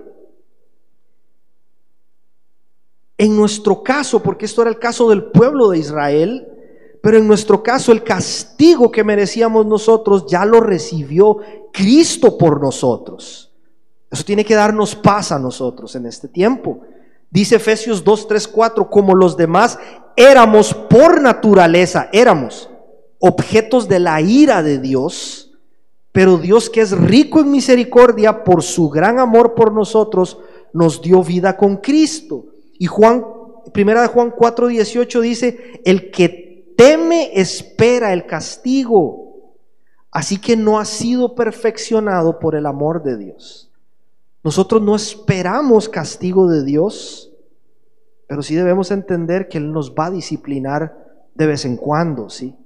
En nuestro caso, porque esto era el caso del pueblo de Israel, pero en nuestro caso el castigo que merecíamos nosotros ya lo recibió Cristo por nosotros. Eso tiene que darnos paz a nosotros en este tiempo. Dice Efesios dos, tres, cuatro: como los demás éramos por naturaleza, éramos objetos de la ira de Dios, pero Dios, que es rico en misericordia, por su gran amor por nosotros, nos dio vida con Cristo. Y Juan, primera de Juan cuatro, dieciocho dice: el que teme espera el castigo, así que no ha sido perfeccionado por el amor de Dios. Nosotros no esperamos castigo de Dios, pero sí debemos entender que Él nos va a disciplinar de vez en cuando, ¿sí?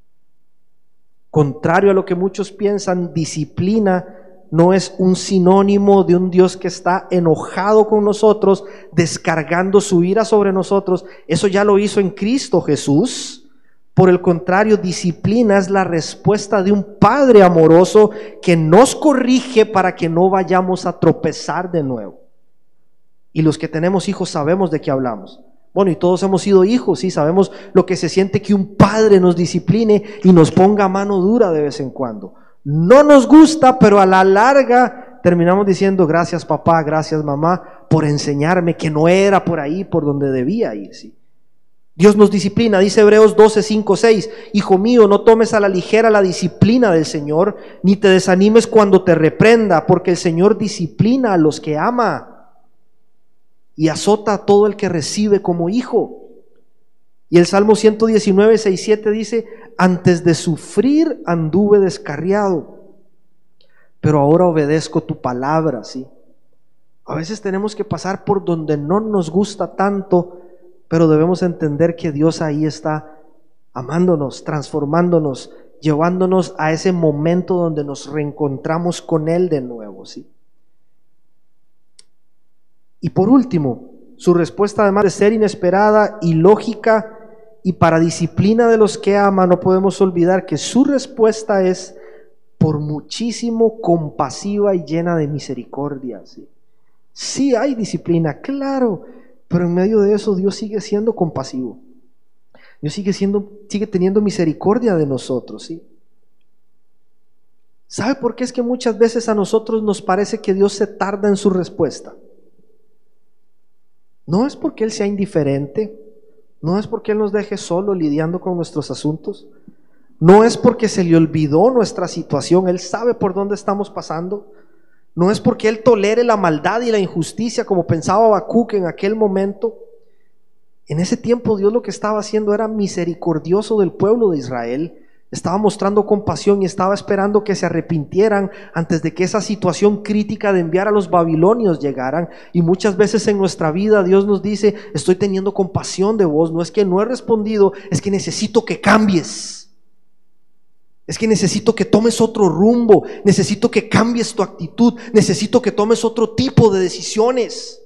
Contrario a lo que muchos piensan, disciplina no es un sinónimo de un Dios que está enojado con nosotros, descargando su ira sobre nosotros. Eso ya lo hizo en Cristo Jesús. Por el contrario, disciplina es la respuesta de un Padre amoroso que nos corrige para que no vayamos a tropezar de nuevo. Y los que tenemos hijos sabemos de qué hablamos. Bueno, y todos hemos sido hijos, sí, sabemos lo que se siente que un padre nos discipline y nos ponga mano dura de vez en cuando. No nos gusta, pero a la larga terminamos diciendo: gracias papá, gracias mamá, por enseñarme que no era por ahí por donde debía ir, sí. Dios nos disciplina, dice Hebreos doce, cinco, seis: hijo mío, no tomes a la ligera la disciplina del Señor, ni te desanimes cuando te reprenda, porque el Señor disciplina a los que ama y azota a todo el que recibe como hijo. Y el Salmo ciento diecinueve, seis, siete dice: antes de sufrir anduve descarriado, pero ahora obedezco tu palabra, ¿sí? A veces tenemos que pasar por donde no nos gusta tanto, pero debemos entender que Dios ahí está amándonos, transformándonos, llevándonos a ese momento donde nos reencontramos con Él de nuevo, ¿sí? Y por último, su respuesta, además de ser inesperada y lógica, y para disciplina de los que ama, no podemos olvidar que su respuesta es por muchísimo compasiva y llena de misericordia, ¿sí? Sí hay disciplina, claro, pero en medio de eso Dios sigue siendo compasivo. Dios sigue siendo, sigue teniendo misericordia de nosotros, ¿sí? ¿Sabe por qué es que muchas veces a nosotros nos parece que Dios se tarda en su respuesta? No es porque Él sea indiferente, No es porque Él nos deje solo lidiando con nuestros asuntos. No es porque se le olvidó nuestra situación. Él sabe por dónde estamos pasando. No es porque Él tolere la maldad y la injusticia como pensaba Habacuc en aquel momento. En ese tiempo Dios lo que estaba haciendo era misericordioso del pueblo de Israel. Estaba mostrando compasión y estaba esperando que se arrepintieran antes de que esa situación crítica de enviar a los babilonios llegaran. Y muchas veces en nuestra vida Dios nos dice: estoy teniendo compasión de vos. No es que no he respondido, es que necesito que cambies. Es que necesito que tomes otro rumbo. Necesito que cambies tu actitud. Necesito que tomes otro tipo de decisiones.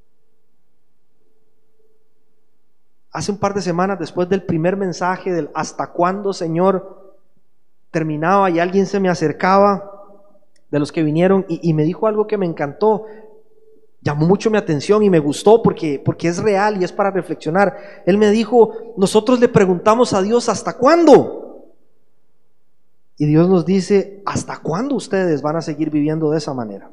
Hace un par de semanas, después del primer mensaje del ¿hasta cuándo, Señor?, terminaba y alguien se me acercaba de los que vinieron y, y me dijo algo que me encantó, llamó mucho mi atención y me gustó porque, porque es real y es para reflexionar. Él me dijo: nosotros le preguntamos a Dios ¿hasta cuándo? Y Dios nos dice: ¿hasta cuándo ustedes van a seguir viviendo de esa manera?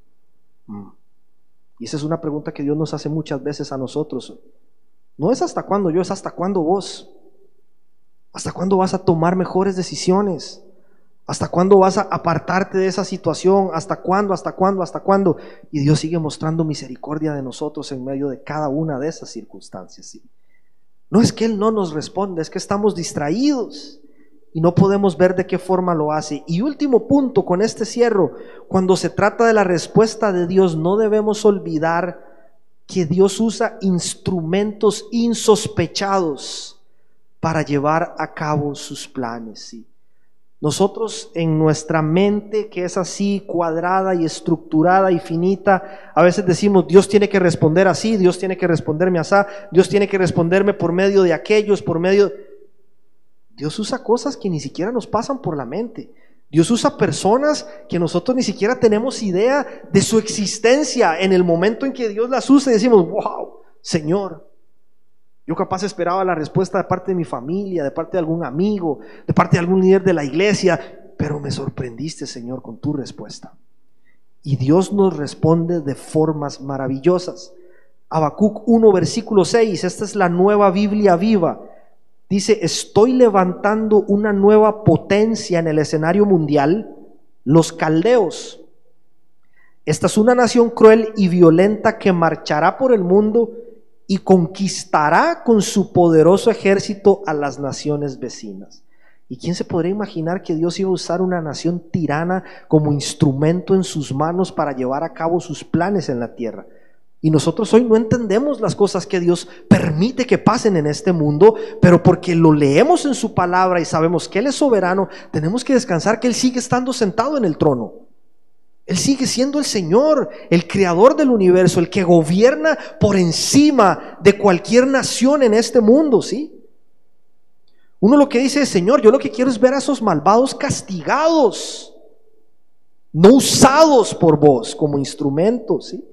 Mm. Y esa es una pregunta que Dios nos hace muchas veces a nosotros. No es hasta cuándo yo, es hasta cuándo vos. ¿Hasta cuándo vas a tomar mejores decisiones? ¿Hasta cuándo vas a apartarte de esa situación? ¿Hasta cuándo? ¿Hasta cuándo? ¿Hasta cuándo? Y Dios sigue mostrando misericordia de nosotros en medio de cada una de esas circunstancias, ¿sí? No es que Él no nos responde, es que estamos distraídos y no podemos ver de qué forma lo hace. Y último punto, con este cierro: cuando se trata de la respuesta de Dios, no debemos olvidar que Dios usa instrumentos insospechados para llevar a cabo sus planes, ¿sí? Nosotros en nuestra mente, que es así cuadrada y estructurada y finita, a veces decimos: Dios tiene que responder así, Dios tiene que responderme así, Dios tiene que responderme por medio de aquellos, por medio... Dios usa cosas que ni siquiera nos pasan por la mente. Dios usa personas que nosotros ni siquiera tenemos idea de su existencia. En el momento en que Dios las usa, decimos: wow, Señor. Yo capaz esperaba la respuesta de parte de mi familia, de parte de algún amigo, de parte de algún líder de la iglesia, pero me sorprendiste, Señor, con tu respuesta. Y Dios nos responde de formas maravillosas. Habacuc uno, versículo seis, esta es la Nueva Biblia Viva. Dice: estoy levantando una nueva potencia en el escenario mundial, los caldeos. Esta es una nación cruel y violenta que marchará por el mundo y conquistará con su poderoso ejército a las naciones vecinas. ¿Y quién se podría imaginar que Dios iba a usar una nación tirana como instrumento en sus manos para llevar a cabo sus planes en la tierra? Y nosotros hoy no entendemos las cosas que Dios permite que pasen en este mundo, pero porque lo leemos en su palabra y sabemos que Él es soberano, tenemos que descansar que Él sigue estando sentado en el trono. Él sigue siendo el Señor, el creador del universo, el que gobierna por encima de cualquier nación en este mundo, ¿sí? Uno lo que dice es: Señor, yo lo que quiero es ver a esos malvados castigados, no usados por vos como instrumentos, ¿sí?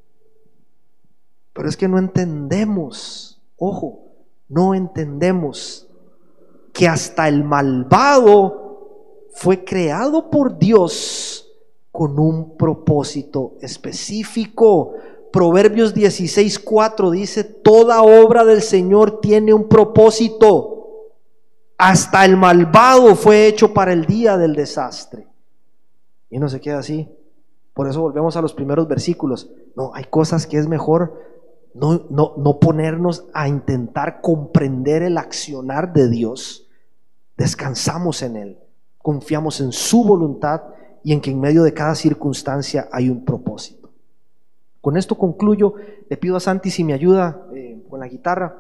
Pero es que no entendemos, ojo, no entendemos que hasta el malvado fue creado por Dios con un propósito específico. Proverbios dieciséis cuatro dice: toda obra del Señor tiene un propósito. Hasta el malvado fue hecho para el día del desastre. Y no se queda así. Por eso volvemos a los primeros versículos. No, hay cosas que es mejor No, no, no ponernos a intentar comprender el accionar de Dios. Descansamos en Él, confiamos en su voluntad y en que en medio de cada circunstancia hay un propósito. Con esto concluyo. Le pido a Santi si me ayuda eh, con la guitarra.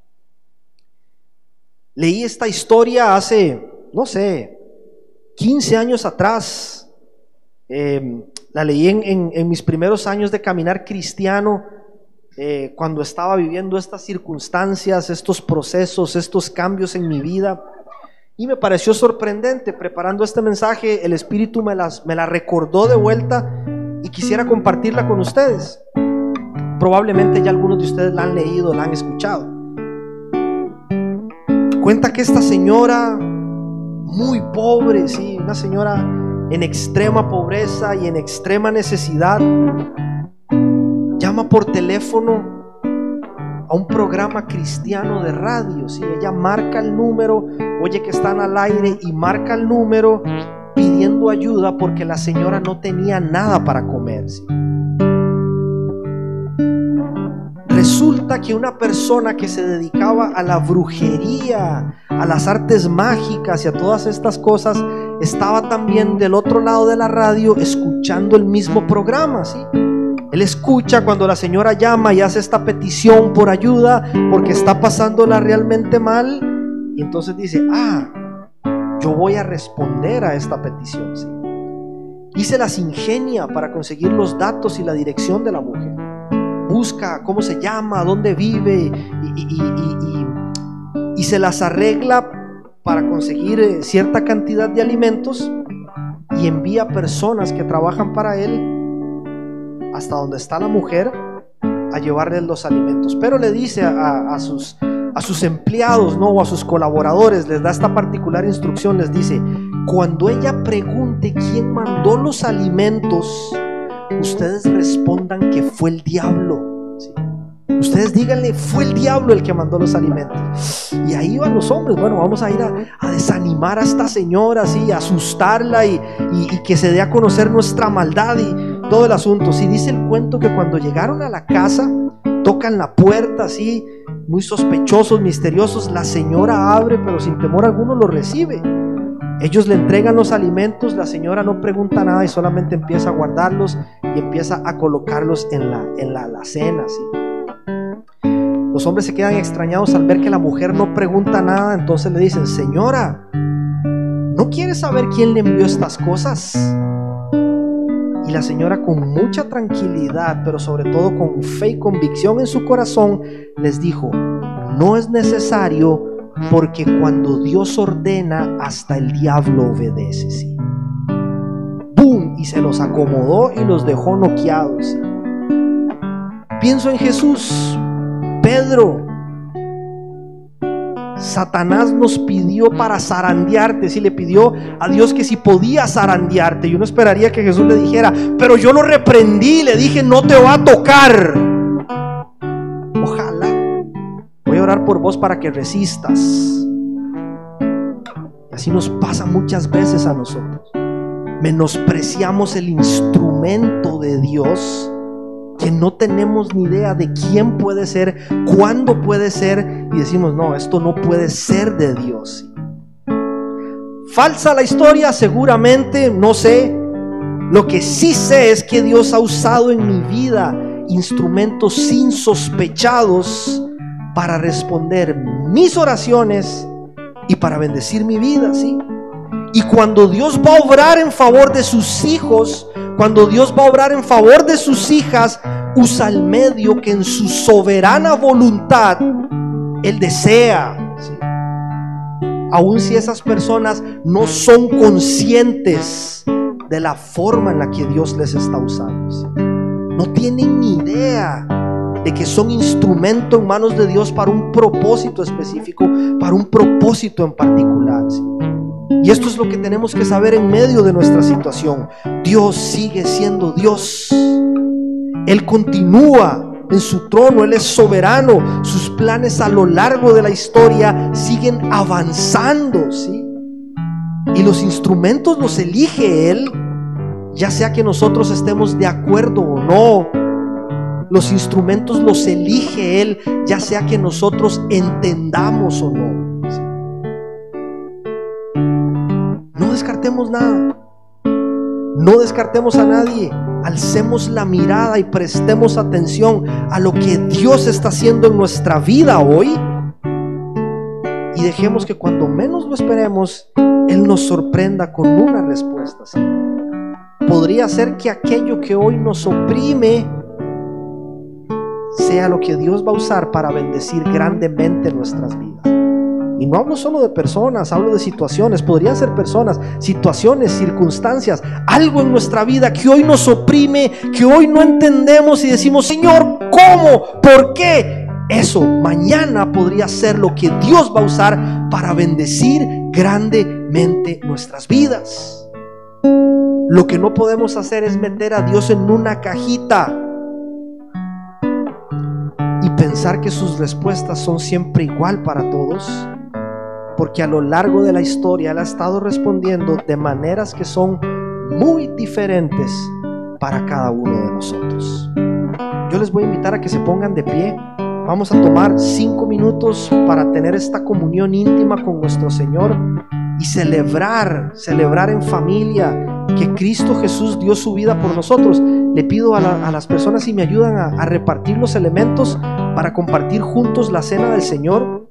Leí esta historia hace, no sé, quince años atrás. Eh, la leí en, en, en mis primeros años de caminar cristiano. Eh, cuando estaba viviendo estas circunstancias, estos procesos, estos cambios en mi vida, y me pareció sorprendente. Preparando este mensaje, el Espíritu me, las, me la recordó de vuelta y quisiera compartirla con ustedes. Probablemente ya algunos de ustedes la han leído, la han escuchado. Cuenta que esta señora muy pobre, sí, una señora en extrema pobreza y en extrema necesidad, llama por teléfono a a un programa cristiano de radio, ¿sí? Ella marca el número, oye que están al aire y marca el número pidiendo ayuda porque la señora no tenía nada para comer, ¿sí? Resulta que una persona que se dedicaba a la brujería, a las artes mágicas y a todas estas cosas, estaba también del otro lado de la radio escuchando el mismo programa, ¿sí? Él escucha cuando la señora llama y hace esta petición por ayuda porque está pasándola realmente mal, y entonces dice, ah, yo voy a responder a esta petición, ¿sí? Y se las ingenia para conseguir los datos y la dirección de la mujer. Busca cómo se llama, dónde vive, y, y, y, y, y se las arregla para conseguir cierta cantidad de alimentos, y envía personas que trabajan para él hasta donde está la mujer a llevarles los alimentos. Pero le dice a, a, sus, a sus empleados, ¿no? O a sus colaboradores, les da esta particular instrucción, les dice: cuando ella pregunte quién mandó los alimentos, ustedes respondan que fue el diablo, ¿sí? Ustedes díganle, fue el diablo el que mandó los alimentos. Y ahí van los hombres, bueno, vamos a ir a, a desanimar a esta señora, ¿sí? A asustarla y, y, y que se dé a conocer nuestra maldad y todo el asunto. Sí, dice el cuento que cuando llegaron a la casa, tocan la puerta así, muy sospechosos, misteriosos. La señora abre, pero sin temor alguno lo recibe. Ellos le entregan los alimentos, la señora no pregunta nada y solamente empieza a guardarlos y empieza a colocarlos en la, en la alacena, ¿sí? Los hombres se quedan extrañados al ver que la mujer no pregunta nada. Entonces le dicen: señora, ¿no quiere saber quién le envió estas cosas? Y la señora, con mucha tranquilidad, pero sobre todo con fe y convicción en su corazón, les dijo: no es necesario, porque cuando Dios ordena, hasta el diablo obedece, ¿sí? ¡Bum! Y se los acomodó y los dejó noqueados, ¿sí? Pienso en Jesús. Pedro, Satanás nos pidió para zarandearte, si le pidió a Dios que si podía zarandearte, y uno esperaría que Jesús le dijera: pero yo lo reprendí, le dije no te va a tocar. Ojalá. Voy a orar por vos para que resistas. Y así nos pasa muchas veces a nosotros. Menospreciamos el instrumento de Dios, que no tenemos ni idea de quién puede ser, cuándo puede ser, y decimos: no, esto no puede ser de Dios. Falsa la historia, seguramente, no sé. Lo que sí sé es que Dios ha usado en mi vida instrumentos insospechados para responder mis oraciones y para bendecir mi vida, ¿sí? Y cuando Dios va a obrar en favor de sus hijos, cuando Dios va a obrar en favor de sus hijas, usa el medio que en su soberana voluntad Él desea, ¿sí? Aun si esas personas no son conscientes de la forma en la que Dios les está usando, ¿sí? No tienen ni idea de que son instrumento en manos de Dios para un propósito específico, para un propósito en particular, ¿sí? Y esto es lo que tenemos que saber en medio de nuestra situación. Dios sigue siendo Dios. Él continúa en su trono, Él es soberano. Sus planes a lo largo de la historia siguen avanzando, ¿sí? Y los instrumentos los elige Él, ya sea que nosotros estemos de acuerdo o no. Los instrumentos los elige Él, ya sea que nosotros entendamos o no. No descartemos nada. No descartemos a nadie. Alcemos la mirada y prestemos atención a lo que Dios está haciendo en nuestra vida hoy, y dejemos que cuando menos lo esperemos, Él nos sorprenda con una respuesta, ¿sí? Podría ser que aquello que hoy nos oprime sea lo que Dios va a usar para bendecir grandemente nuestras vidas. Y no hablo solo de personas, hablo de situaciones. Podrían ser personas, situaciones, circunstancias, algo en nuestra vida que hoy nos oprime, que hoy no entendemos y decimos: Señor, ¿cómo? ¿Por qué? Eso mañana podría ser lo que Dios va a usar para bendecir grandemente nuestras vidas. Lo que no podemos hacer es meter a Dios en una cajita y pensar que sus respuestas son siempre igual para todos, porque a lo largo de la historia Él ha estado respondiendo de maneras que son muy diferentes para cada uno de nosotros. Yo les voy a invitar a que se pongan de pie. Vamos a tomar cinco minutos para tener esta comunión íntima con nuestro Señor y celebrar, celebrar en familia que Cristo Jesús dio su vida por nosotros. Le pido a, la, a las personas si me ayudan a, a repartir los elementos para compartir juntos la cena del Señor.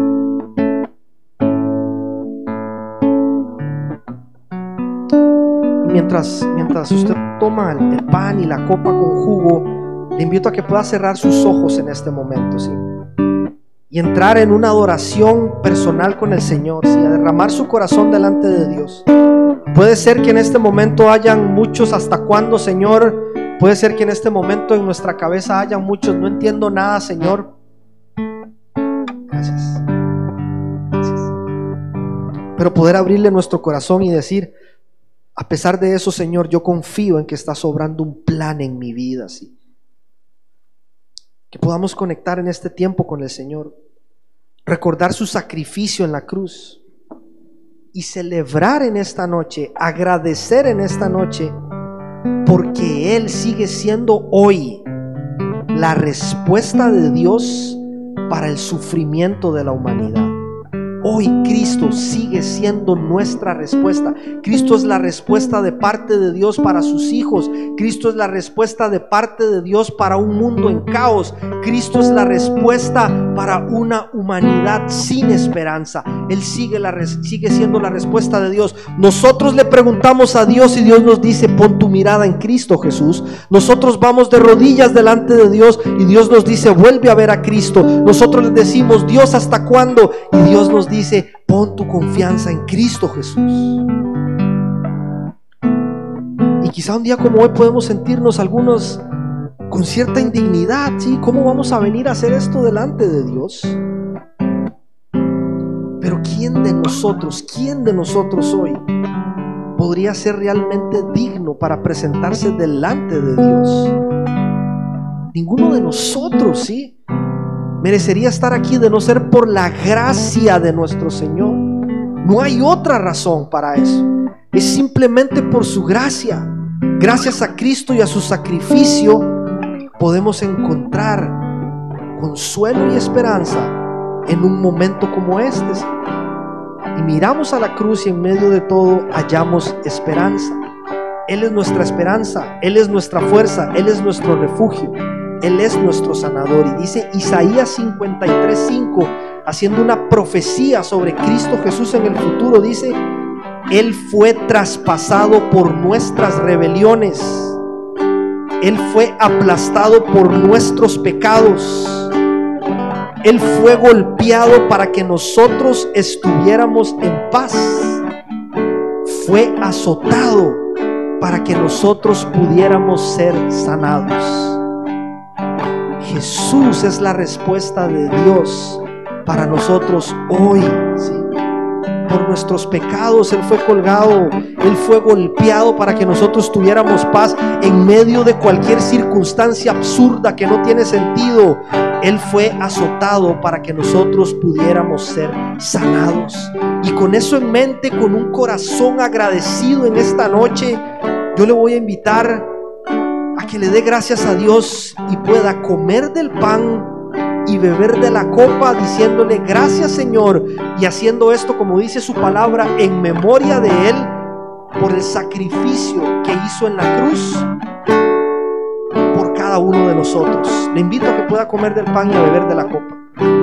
Mientras, mientras usted toma el, el pan y la copa con jugo, le invito a que pueda cerrar sus ojos en este momento, ¿sí? Y entrar en una adoración personal con el Señor, ¿sí? A derramar su corazón delante de Dios. Puede ser que en este momento hayan muchos, ¿hasta cuándo, Señor? Puede ser que en este momento en nuestra cabeza hayan muchos, no entiendo nada, Señor. Gracias. Gracias. Pero poder abrirle nuestro corazón y decir: a pesar de eso, Señor, yo confío en que está sobrando un plan en mi vida, ¿sí? Que podamos conectar en este tiempo con el Señor, recordar su sacrificio en la cruz y celebrar en esta noche, agradecer en esta noche, porque Él sigue siendo hoy la respuesta de Dios para el sufrimiento de la humanidad. Hoy Cristo sigue siendo nuestra respuesta. Cristo es la respuesta de parte de Dios para sus hijos. Cristo es la respuesta de parte de Dios para un mundo en caos. Cristo es la respuesta para una humanidad sin esperanza. Él sigue, la, sigue siendo la respuesta de Dios. Nosotros le preguntamos a Dios y Dios nos dice: pon tu mirada en Cristo Jesús. Nosotros vamos de rodillas delante de Dios y Dios nos dice: vuelve a ver a Cristo. Nosotros le decimos: Dios, ¿hasta cuándo? Y Dios nos dice: dice, pon tu confianza en Cristo Jesús. Y quizá un día como hoy podemos sentirnos algunos con cierta indignidad, ¿sí? ¿Cómo vamos a venir a hacer esto delante de Dios? Pero ¿quién de nosotros, quién de nosotros hoy podría ser realmente digno para presentarse delante de Dios? Ninguno de nosotros, ¿sí? Merecería estar aquí de no ser por la gracia de nuestro Señor. No hay otra razón para eso. Es simplemente por su gracia. Gracias a Cristo y a su sacrificio podemos encontrar consuelo y esperanza en un momento como este. Y miramos a la cruz y en medio de todo hallamos esperanza. Él es nuestra esperanza, Él es nuestra fuerza, Él es nuestro refugio. Él es nuestro sanador. Y dice Isaías cincuenta y tres cinco, haciendo una profecía sobre Cristo Jesús en el futuro, dice: Él fue traspasado por nuestras rebeliones, Él fue aplastado por nuestros pecados, Él fue golpeado para que nosotros estuviéramos en paz, fue azotado para que nosotros pudiéramos ser sanados. Jesús es la respuesta de Dios para nosotros hoy, ¿sí? Por nuestros pecados Él fue colgado, Él fue golpeado para que nosotros tuviéramos paz en medio de cualquier circunstancia absurda que no tiene sentido. Él fue azotado para que nosotros pudiéramos ser sanados. Y con eso en mente, con un corazón agradecido en esta noche, yo le voy a invitar a que le dé gracias a Dios y pueda comer del pan y beber de la copa, diciéndole: gracias, Señor, y haciendo esto, como dice su palabra, en memoria de Él, por el sacrificio que hizo en la cruz por cada uno de nosotros. Le invito a que pueda comer del pan y a beber de la copa.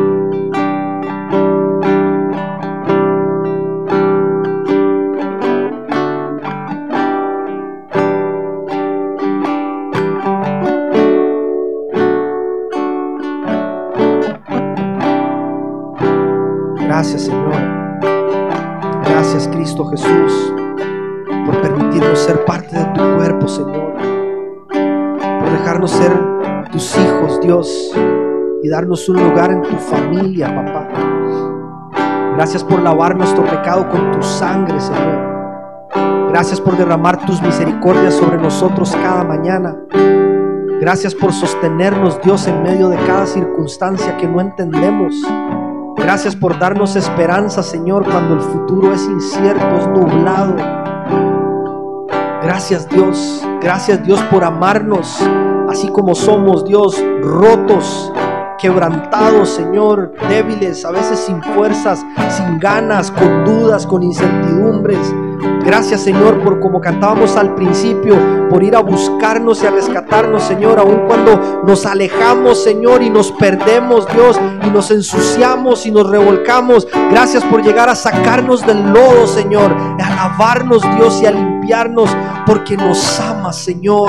Gracias, Señor. Gracias, Cristo Jesús, por permitirnos ser parte de tu cuerpo, Señor, por dejarnos ser tus hijos, Dios, y darnos un lugar en tu familia, papá. Gracias por lavar nuestro pecado con tu sangre, Señor. Gracias por derramar tus misericordias sobre nosotros cada mañana. Gracias por sostenernos, Dios, en medio de cada circunstancia que no entendemos. Gracias por darnos esperanza, Señor, cuando el futuro es incierto, es nublado. Gracias, Dios. Gracias, Dios, por amarnos así como somos, Dios, rotos, quebrantados, Señor, débiles, a veces sin fuerzas, sin ganas, con dudas, con incertidumbres. Gracias, Señor, por como cantábamos al principio, por ir a buscarnos y a rescatarnos, Señor, aun cuando nos alejamos, Señor, y nos perdemos, Dios, y nos ensuciamos y nos revolcamos. Gracias por llegar a sacarnos del lodo, Señor, a lavarnos, Dios, y a limpiarnos, porque nos amas, Señor.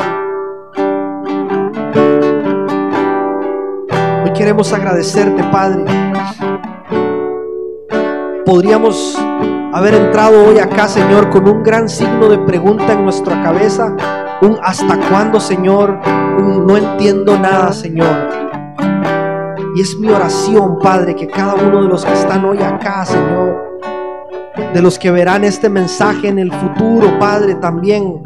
Hoy queremos agradecerte, Padre. Podríamos haber entrado hoy acá, Señor, con un gran signo de pregunta en nuestra cabeza, un ¿hasta cuándo, Señor? Un no entiendo nada, Señor. Y es mi oración, Padre, que cada uno de los que están hoy acá, Señor, de los que verán este mensaje en el futuro, Padre, también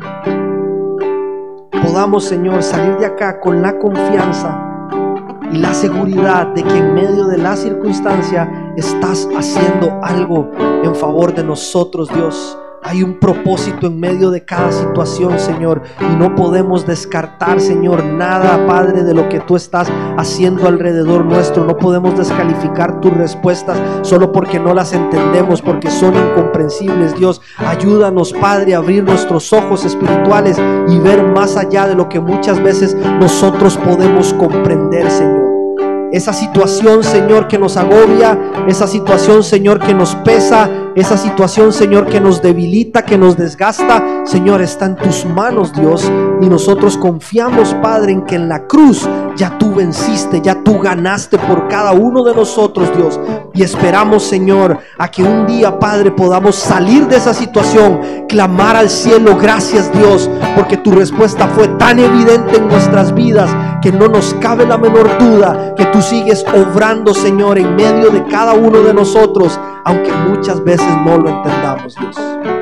podamos, Señor, salir de acá con la confianza y la seguridad de que en medio de la circunstancia estás haciendo algo en favor de nosotros, Dios. Hay un propósito en medio de cada situación, Señor, y no podemos descartar, Señor, nada, Padre, de lo que tú estás haciendo alrededor nuestro. No podemos descalificar tus respuestas solo porque no las entendemos, porque son incomprensibles, Dios. Ayúdanos, Padre, a abrir nuestros ojos espirituales y ver más allá de lo que muchas veces nosotros podemos comprender, Señor. Esa situación, Señor, que nos agobia, esa situación, Señor, que nos pesa, esa situación, Señor, que nos debilita, que nos desgasta, Señor, está en tus manos, Dios. Y nosotros confiamos, Padre, en que en la cruz ya tú venciste, ya tú ganaste por cada uno de nosotros, Dios. Y esperamos, Señor, a que un día, Padre, podamos salir de esa situación, clamar al cielo, gracias, Dios, porque tu respuesta fue tan evidente en nuestras vidas que no nos cabe la menor duda que tú sigues obrando, Señor, en medio de cada uno de nosotros, aunque muchas veces no lo entendamos, Dios.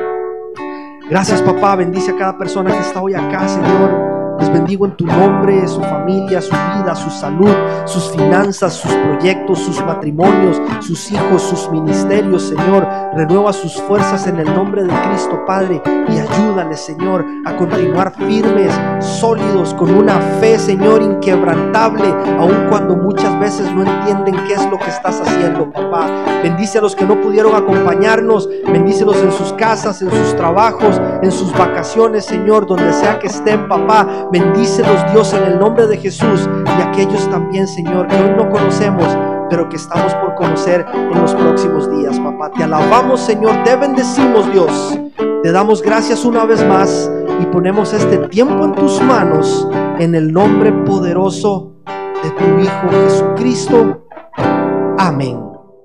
Gracias, papá. Bendice a cada persona que está hoy acá, Señor. Les bendigo en tu nombre, su familia, su vida, su salud, sus finanzas, sus proyectos, sus matrimonios, sus hijos, sus ministerios, Señor. Renueva sus fuerzas en el nombre de Cristo, Padre, y ayúdales, Señor, a continuar firmes, sólidos, con una fe, Señor, inquebrantable, aun cuando muchas veces no entienden qué es lo que estás haciendo, papá. Bendice a los que no pudieron acompañarnos, bendícelos en sus casas, en sus trabajos, en sus vacaciones, Señor, donde sea que estén, papá. Bendícelos, Dios, en el nombre de Jesús, y aquellos también, Señor, que hoy no conocemos, pero que estamos por conocer en los próximos días, papá. Te alabamos, Señor, te bendecimos, Dios. Te damos gracias una vez más y ponemos este tiempo en tus manos, en el nombre poderoso de tu Hijo Jesucristo. Amén.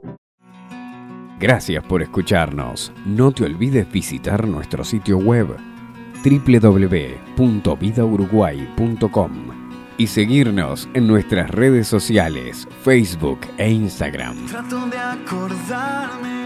Gracias por escucharnos. No te olvides visitar nuestro sitio web doble u doble u doble u punto vida uruguay punto com y seguirnos en nuestras redes sociales, Facebook e Instagram. Trato de acordarme